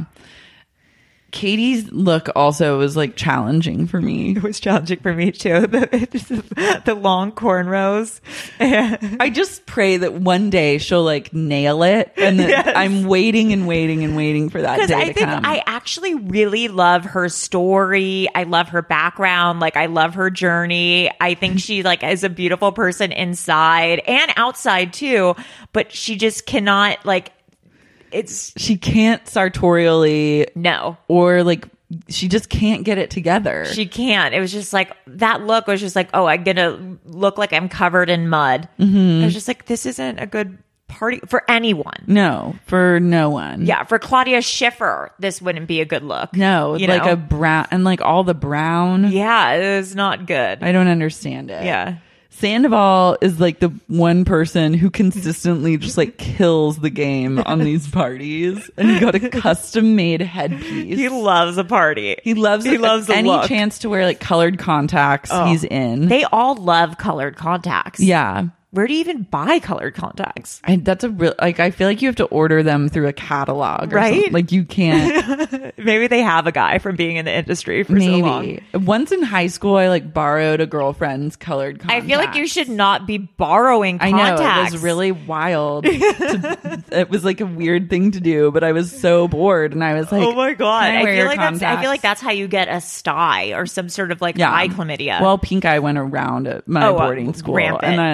Katie's look also was like challenging for me. It was challenging for me too. The, the long cornrows. I just pray that one day she'll like nail it, and that Yes. I'm waiting and waiting and waiting for that Because day I to think come. I actually really love her story. I love her background. Like, I love her journey. I think she like is a beautiful person inside and outside too. But she just cannot like. It's she can't sartorially no, or like she just can't get it together. she can't. It was just like that look was just like, oh, I'm gonna look like I'm covered in mud. Mhm. I was just like, this isn't a good party for anyone. No, for no one. Yeah, for Claudia Schiffer, this wouldn't be a good look. No, you like know? a brown and like all the brown. Yeah, it was not good. I don't understand it. Yeah. Sandoval is like the one person who consistently just like kills the game on these parties, and he got a custom made headpiece. He loves a party. He loves He like, loves the any look. chance to wear like colored contacts. Oh. He's in. They all love colored contacts. yeah. Where do you even buy colored contacts? I, that's a real like. I feel like you have to order them through a catalog, or Right? something. Like you can't. Maybe they have a guy from being in the industry for so long. Maybe once in high school, I like borrowed a girlfriend's colored I contacts. feel like you should not be borrowing I contacts. know it was really wild. to, it was like a weird thing to do, but I was so bored, and I was like, oh my god! "Can I, I, wear feel your like that's, I contacts?" feel like that's how you get a sty or some sort of like Yeah. eye chlamydia. Well, pink eye went around at my Oh, uh, boarding school, rampant. and I like your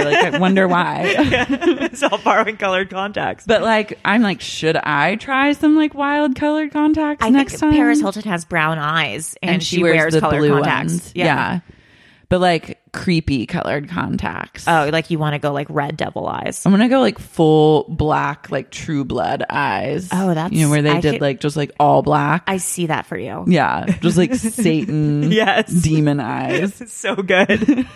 Like, I wonder why. It's all borrowing colored contacts. But like, I'm like, should I try some like wild colored contacts I next think time? Paris Hilton has brown eyes, and, and she, she wears, wears the colored blue contacts. ones. Yeah. yeah. But like creepy colored contacts. Oh, like you want to go like red devil eyes. I'm gonna go like full black, like True Blood eyes. Oh, that's you know where they I did could- like just like all black. I see that for you. Yeah, just like Satan. Yes. Demon eyes. So good.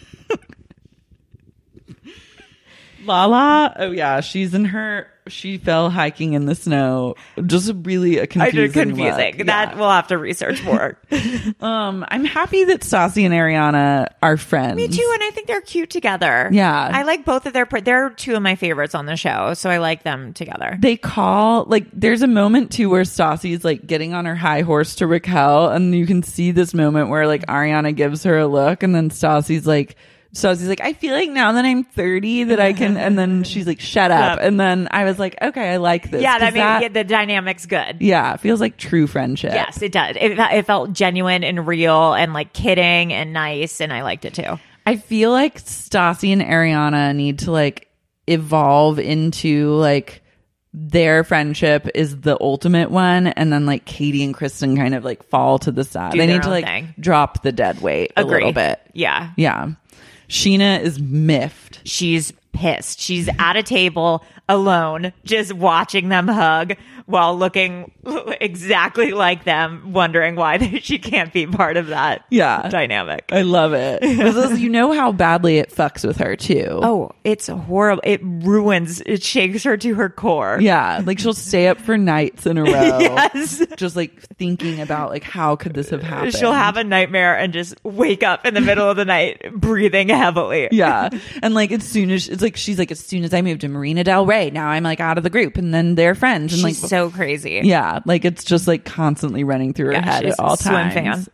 Lala. Oh yeah, she's in her. She fell hiking in the snow. Just really a confusing. I did confusing. look. That Yeah. we'll have to research more. Um, I'm happy that Stassi and Ariana are friends. Me too, and I think they're cute together. Yeah. I like both of their. They're two of my favorites on the show, so I like them together. They call like there's a moment too where Stassi's like getting on her high horse to Raquel, and you can see this moment where like Ariana gives her a look, and then Stassi's like. So she's like, I feel like now that I'm thirty that I can, and then she's like, shut up. Yep. And then I was like, okay, I like this. Yeah, 'Cause I mean, that- yeah, the dynamic's good. yeah, it feels like true friendship. Yes, it does. It, it felt genuine and real and like kidding and nice, and I liked it too. I feel like Stassi and Ariana need to like evolve into like their friendship is the ultimate one, and then like Katie and Kristen kind of like fall to the side. Do They their need to own like thing. drop the dead weight a Agree. little bit. Yeah. Yeah. Sheena is miffed. She's pissed. She's at a table alone, just watching them hug while looking exactly like them, wondering why she can't be part of that Yeah. dynamic. I love it. This is- you know how badly it fucks with her too. Oh, it's horrible. It ruins, it shakes her to her core. Yeah, like she'll stay up for nights in a row. Yes. Just like thinking about like how could this have happened? She'll have a nightmare and just wake up in the middle of the night breathing heavily. Yeah. And like as soon as it's like she's like as soon as I moved to Marina Del Rey, now I'm like out of the group, and then they're friends, and She's like so crazy. yeah, like it's just like constantly running through her Yeah, head she's at all a swim times.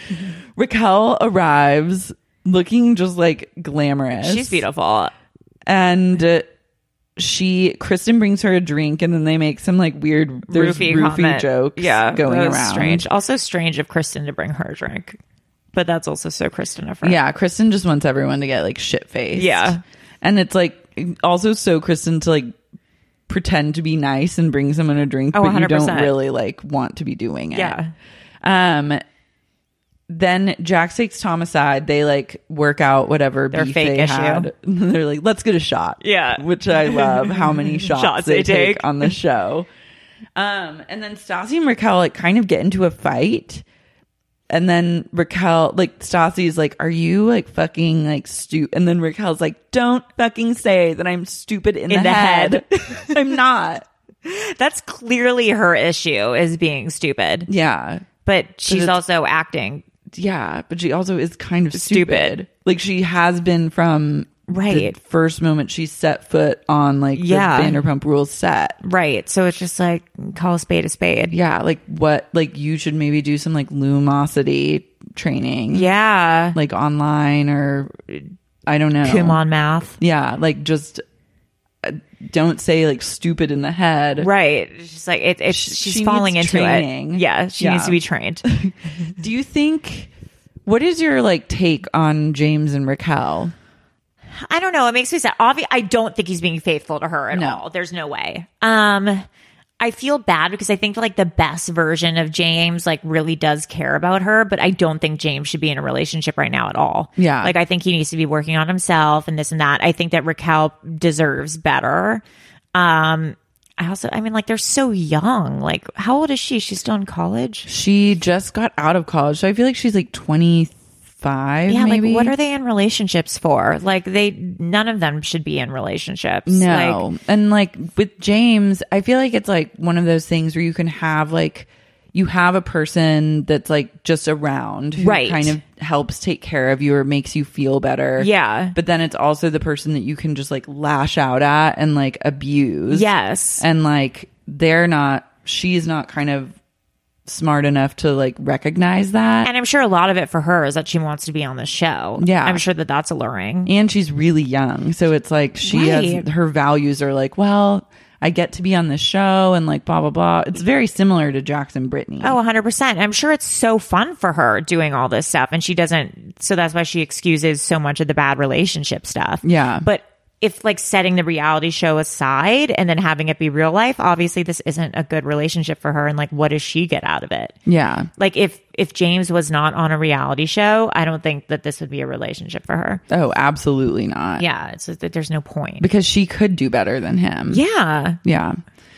Raquel arrives looking just like glamorous. She's beautiful. And uh, she Kristen brings her a drink, and then they make some like weird there's Roofie, roofie comment. jokes yeah, going that was around. Strange. Also strange of Kristen to bring her a drink. But that's also so Kristen of her. Yeah, Kristen just wants everyone to get like shit faced. Yeah. And it's like also so Kristen to like pretend to be nice and bring someone a drink, Oh, but you one hundred don't percent. really like want to be doing it. Yeah. Um then Jax takes Tom aside. They like work out whatever Their beef fake they issue. had. They're like, let's get a shot. Yeah. Which I love how many shots, Shots they, they take take. on the show. Um, and then Stassi and Raquel like kind of get into a fight. And then Raquel, like Stassi's like, are you like fucking like stupid? And then Raquel's like, don't fucking say that I'm stupid in, In the, the head. I'm not. That's clearly her issue, is being stupid. Yeah. But she's it's- also acting. Yeah. But she also is kind of stupid. Stupid. Like she has been from Right. the first moment she set foot on like Yeah. the Vanderpump Rules set. Right. So it's just like, call a spade a spade. Yeah. Like what, like you should maybe do some like Lumosity training. Yeah. Like online or I don't know. Kumon math. Yeah, like just uh, don't say like stupid in the head. Right. It's just like, it, it's, She- she's she falling needs into training. it. Yeah. She Yeah. needs to be trained. Do you think, what is your like take on James and Raquel? I don't know. It makes me sad. Obvi- I don't think he's being faithful to her at No. all. There's no way. Um, I feel bad because I think like the best version of James like really does care about her, but I don't think James should be in a relationship right now at all. Yeah. Like I think he needs to be working on himself and this and that. I think that Raquel deserves better. Um, I also, I mean, like they're so young. Like, how old is she? She's still in college. She just got out of college, so I feel like she's like twenty-five. Yeah, maybe. like what are they in relationships for? Like they, none of them should be in relationships. No. Like, And like with James, I feel like it's like one of those things where you can have like, you have a person that's like just around who Right. kind of helps take care of you or makes you feel better. Yeah. But then it's also the person that you can just like lash out at and like abuse. Yes. And like they're not, she's not kind of smart enough to like recognize that. And I'm sure a lot of it for her is that she wants to be on the show. Yeah. I'm sure that that's alluring. And she's really young. So it's like she Right. has, her values are like, well, I get to be on the show and like blah, blah, blah. It's very similar to Jackson Brittany. Oh, one hundred percent. I'm sure it's so fun for her doing all this stuff and she doesn't so that's why she excuses so much of the bad relationship stuff. Yeah. But if like setting the reality show aside and then having it be real life, obviously this isn't a good relationship for her. And like, what does she get out of it? Yeah. Like if, if James was not on a reality show, I don't think that this would be a relationship for her. Oh, absolutely not. Yeah. It's just that there's no point. Because she could do better than him. Yeah. Yeah.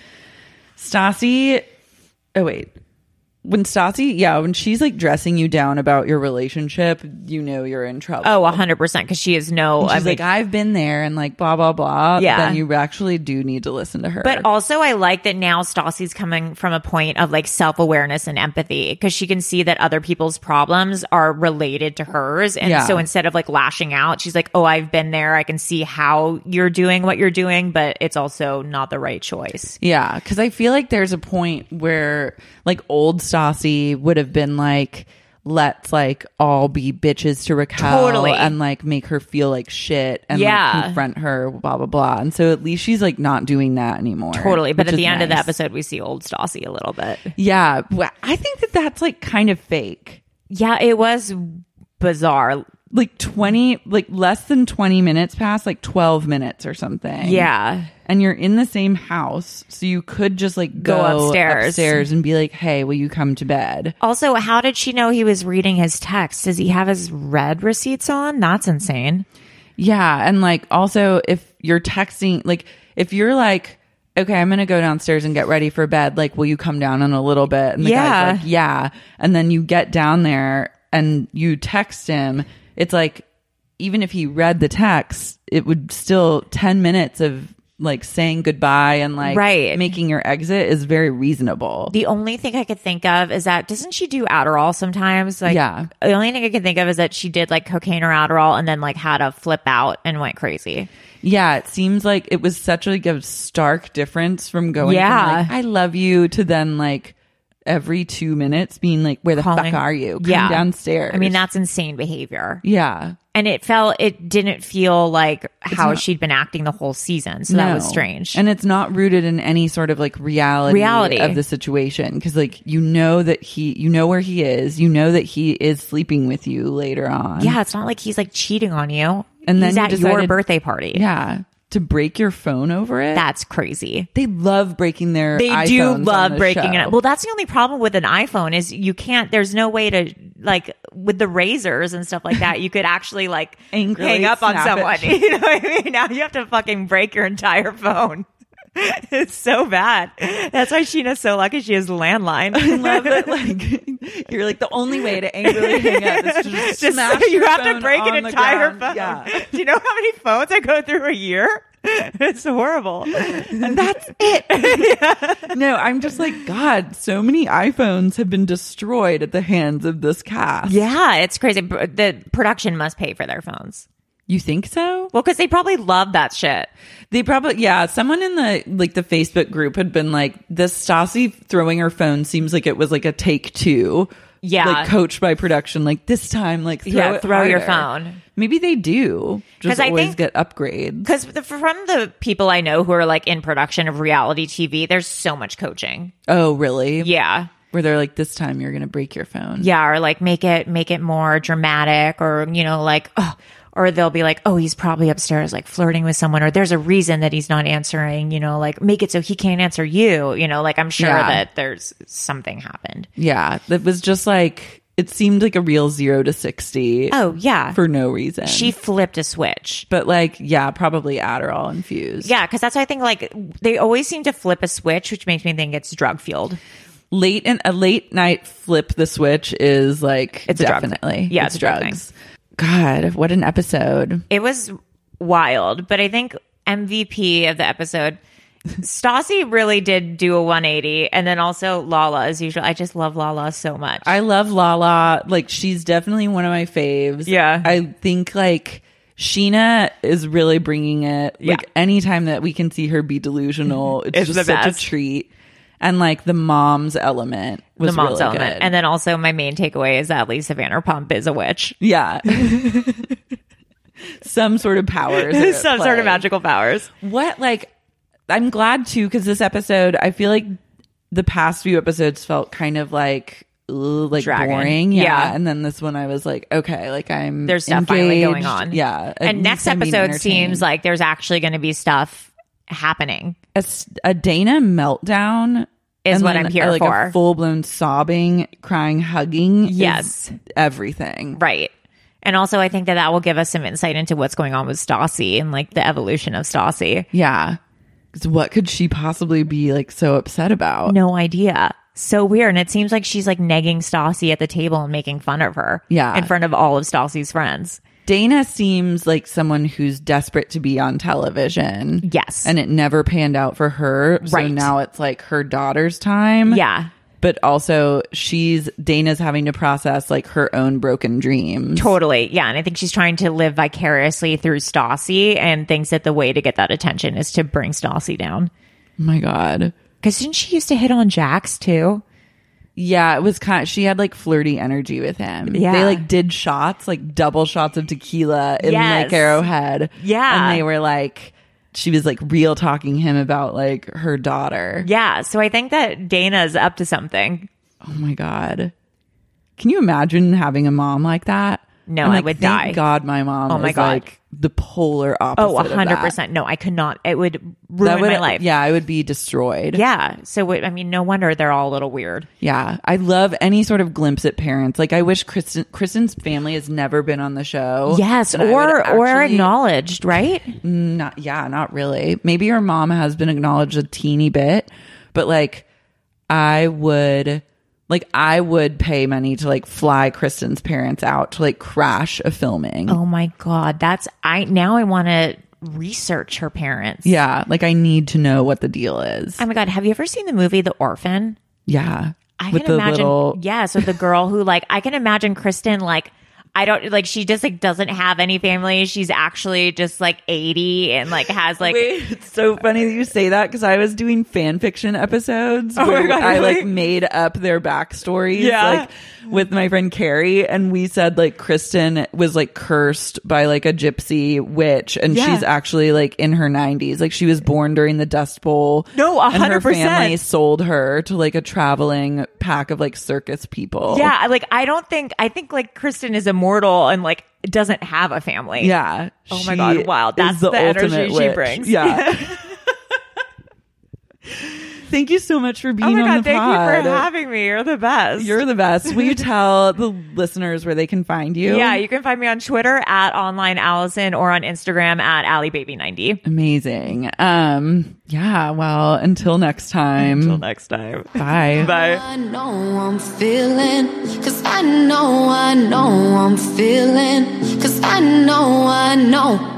Stassi. Oh, wait. When Stassi, yeah, when she's like dressing you down about your relationship, you know you're in trouble. Oh, one hundred percent. Because she is no. And she's I mean, like, I've been there and like blah, blah, blah. Yeah. Then you actually do need to listen to her. But also, I like that now Stassi's coming from a point of like self awareness and empathy because she can see that other people's problems are related to hers. And Yeah. so instead of like lashing out, she's like, oh, I've been there. I can see how you're doing what you're doing, but it's also not the right choice. Yeah, because I feel like there's a point where like old Stassi would have been like, let's like all be bitches to Raquel Totally. and like make her feel like shit and Yeah. like confront her, blah, blah, blah. And so at least she's like not doing that anymore. Totally. But which at the is end of the nice. episode, we see old Stassi a little bit. Yeah, well, I think that that's like kind of fake. Yeah, it was bizarre. Like twenty, like less than twenty minutes past, like twelve minutes or something. Yeah. And you're in the same house, so you could just like go, Go upstairs. upstairs and be like, hey, will you come to bed? Also, how did she know he was reading his text? Does he have his red receipts on? That's insane. Yeah. And like also if you're texting, like if you're like, okay, I'm going to go downstairs and get ready for bed, like, will you come down in a little bit? And the Yeah. guy's like, yeah. And then you get down there and you text him. It's like, even if he read the text, it would still ten minutes of like saying goodbye and like Right. making your exit is very reasonable. The only thing I could think of is that doesn't she do Adderall sometimes? Like, Yeah. The only thing I could think of is that she did like cocaine or Adderall and then like had a flip out and went crazy. Yeah, it seems like it was such like a stark difference from going Yeah. from like, I love you to then like every two minutes being like, where the Calling- fuck are you? Come Yeah. downstairs. I mean, that's insane behavior. yeah. And it felt, it didn't feel like how not- she'd been acting the whole season. So that No. was strange. And it's not rooted in any sort of like reality, Reality. of the situation. Because like you know that he, you know where he is, you know that he is sleeping with you later on. yeah, it's not like he's like cheating on you. And then he's you at your decided- birthday party. Yeah. To break your phone over it. That's crazy. They love breaking their They iPhones do on love the breaking show. it. Well, that's the only problem with an iPhone is you can't, there's no way to like with the razors and stuff like that, you could actually like Angrily hang up on snap someone. it. You know what I mean? Now you have to fucking break your entire phone. It's so bad. That's why Sheena's so lucky she has a landline. I love it. Like you're like the only way to angrily hang up is to just, Just smash you your have to phone break an on the entire ground. phone. Yeah. Do you know how many phones I go through a year? It's horrible. And that's it. No, I'm just like, God, so many iPhones have been destroyed at the hands of this cast. Yeah, it's crazy. The production must pay for their phones. You think so? Well, because they probably love that shit. They probably, yeah. Someone in the like the Facebook group had been like, this Stassi throwing her phone seems like it was like a take two. Yeah. Like coached by production. Like this time, like throw Yeah, it throw your harder. phone. Maybe they do. 'Cause Just I always think- get upgrades. Because from the people I know who are like in production of reality T V, there's so much coaching. Oh, really? Yeah. Where they're like, this time you're going to break your phone. Yeah. Or like make it, make it more dramatic or, you know, like, oh, or they'll be like, oh, he's probably upstairs, like flirting with someone, or there's a reason that he's not answering, you know, like make it so he can't answer you, you know, like I'm sure Yeah. that there's something happened. Yeah. That was just like, it seemed like a real zero to sixty. Oh, yeah. For no reason. She flipped a switch. But like, yeah, probably Adderall infused. Yeah. Cause that's why I think like they always seem to flip a switch, which makes me think it's drug fueled. Late and a late night flip the switch is like, It's a drug definitely. thing. Yeah, it's it's a drug drugs. God, what an episode. It was wild, but I think M V P of the episode, Stassi really did do a one eighty, and then also Lala as usual. I just love Lala so much. I love Lala. Like, she's definitely one of my faves. Yeah. I think like Sheena is really bringing it. Yeah. Like, anytime that we can see her be delusional, it's, It's just the such best. a treat. And like the mom's element was the mom's really element, good. and then also my main takeaway is that Lisa Vanderpump is a witch. Yeah. Some sort of powers. are at Some sort play. of magical powers. What, like, I'm glad too, because this episode, I feel like the past few episodes felt kind of like ugh, like Dragon. boring. Yeah. Yeah. And then this one I was like, okay, like I'm There's stuff engaged. finally going on. Yeah. And next I'm being episode entertained. seems like there's actually going to be stuff happening. a, s- a Dana meltdown Is and what then I'm here a, like for. a full blown sobbing, crying, hugging. Yes. is everything. Right. And also, I think that that will give us some insight into what's going on with Stassi and like the evolution of Stassi. Yeah. 'Cause what could she possibly be like so upset about? No idea. So weird. And it seems like she's like negging Stassi at the table and making fun of her. Yeah. In front of all of Stassi's friends. Dana seems like someone who's desperate to be on television. Yes. And it never panned out for her. So Right. now it's like her daughter's time. Yeah. But also she's Dana's having to process like her own broken dreams. Totally. Yeah. And I think she's trying to live vicariously through Stassi and thinks that the way to get that attention is to bring Stassi down. Oh my God. Because didn't she used to hit on Jax too? Yeah, it was kind of, she had like flirty energy with him. Yeah. They like did shots, like double shots of tequila in Yes. like Arrowhead. Yeah. And they were like, she was like real talking him about like her daughter. Yeah. So I think that Dana's up to something. Oh my God. Can you imagine having a mom like that? No, I'm I like, would thank die. God my mom Oh my is God. like the polar opposite Oh, one hundred of percent. No, I could not. It would that. ruin That would, my life. Yeah, I would be destroyed. Yeah. So, I mean, no wonder they're all a little weird. Yeah, I love any sort of glimpse at parents. Like, I wish Kristen, Kristen's family has never been on the show. Yes. And I would Or, or actually- acknowledged, right? Not, yeah, not really. Maybe her mom has been acknowledged a teeny bit, but like, I would, like, I would pay money to like fly Kristen's parents out to like crash a filming. Oh my God. That's, I, now I want to research her parents. Yeah, like I need to know what the deal is. Oh my God. Have you ever seen the movie The Orphan? Yeah, I with can the imagine. little- Yeah. So the girl who like, I can imagine Kristen like, I don't like, she just like doesn't have any family. She's actually just like eighty and like has like, Wait, it's so funny that you say that because I was doing fan fiction episodes Oh my where God, I really? like made up their backstories, Yeah. like with my friend Carrie, and we said like Kristen was like cursed by like a gypsy witch, and Yeah. she's actually like in her nineties, like she was born during the Dust Bowl. No, a and her hundred percent. family sold her to like a traveling pack of like circus people. yeah, like I don't think, I think like Kristen is immortal and like doesn't have a family. yeah. Oh my She God. Wow. is That's the, energy ultimate she witch. brings. Yeah. Thank you so much for Oh being my on God. the Thank pod. you for having me. You're the best. You're the best. Will you tell the listeners where they can find you? Yeah, you can find me on Twitter at online Allison or on Instagram at Allie Baby ninety. Amazing. Um, yeah, well, until next time. Until next time. Bye. Bye. I know I'm feeling, cause I know, I know I'm feeling, cause I know, I know.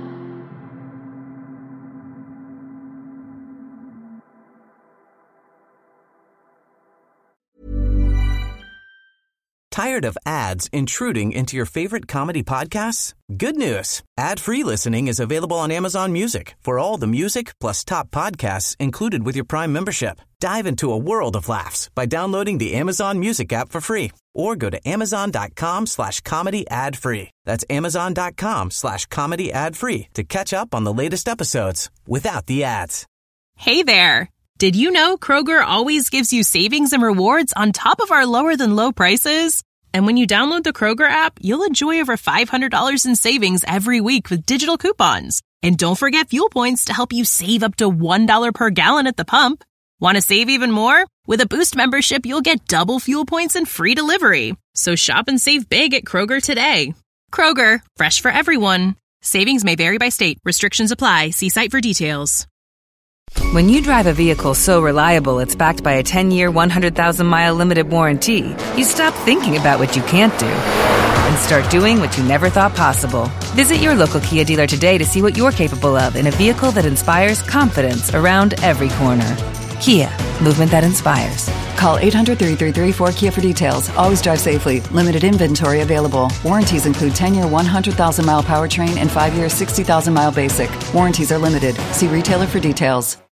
Tired of ads intruding into your favorite comedy podcasts? Good news. Ad-free listening is available on Amazon Music for all the music plus top podcasts included with your Prime membership. Dive into a world of laughs by downloading the Amazon Music app for free or go to amazon.com slash comedy ad free. That's amazon.com slash comedy ad free to catch up on the latest episodes without the ads. Hey there. Did you know Kroger always gives you savings and rewards on top of our lower than low prices? And when you download the Kroger app, you'll enjoy over five hundred dollars in savings every week with digital coupons. And don't forget fuel points to help you save up to one dollar per gallon at the pump. Want to save even more? With a Boost membership, you'll get double fuel points and free delivery. So shop and save big at Kroger today. Kroger, fresh for everyone. Savings may vary by state. Restrictions apply. See site for details. When you drive a vehicle so reliable it's backed by a ten-year, one hundred thousand mile limited warranty, you stop thinking about what you can't do and start doing what you never thought possible. Visit your local Kia dealer today to see what you're capable of in a vehicle that inspires confidence around every corner. Kia, movement that inspires. Call eight hundred, three three three, four K I A for details. Always drive safely. Limited inventory available. Warranties include ten-year, one hundred thousand mile powertrain and five-year, sixty thousand mile basic. Warranties are limited. See retailer for details.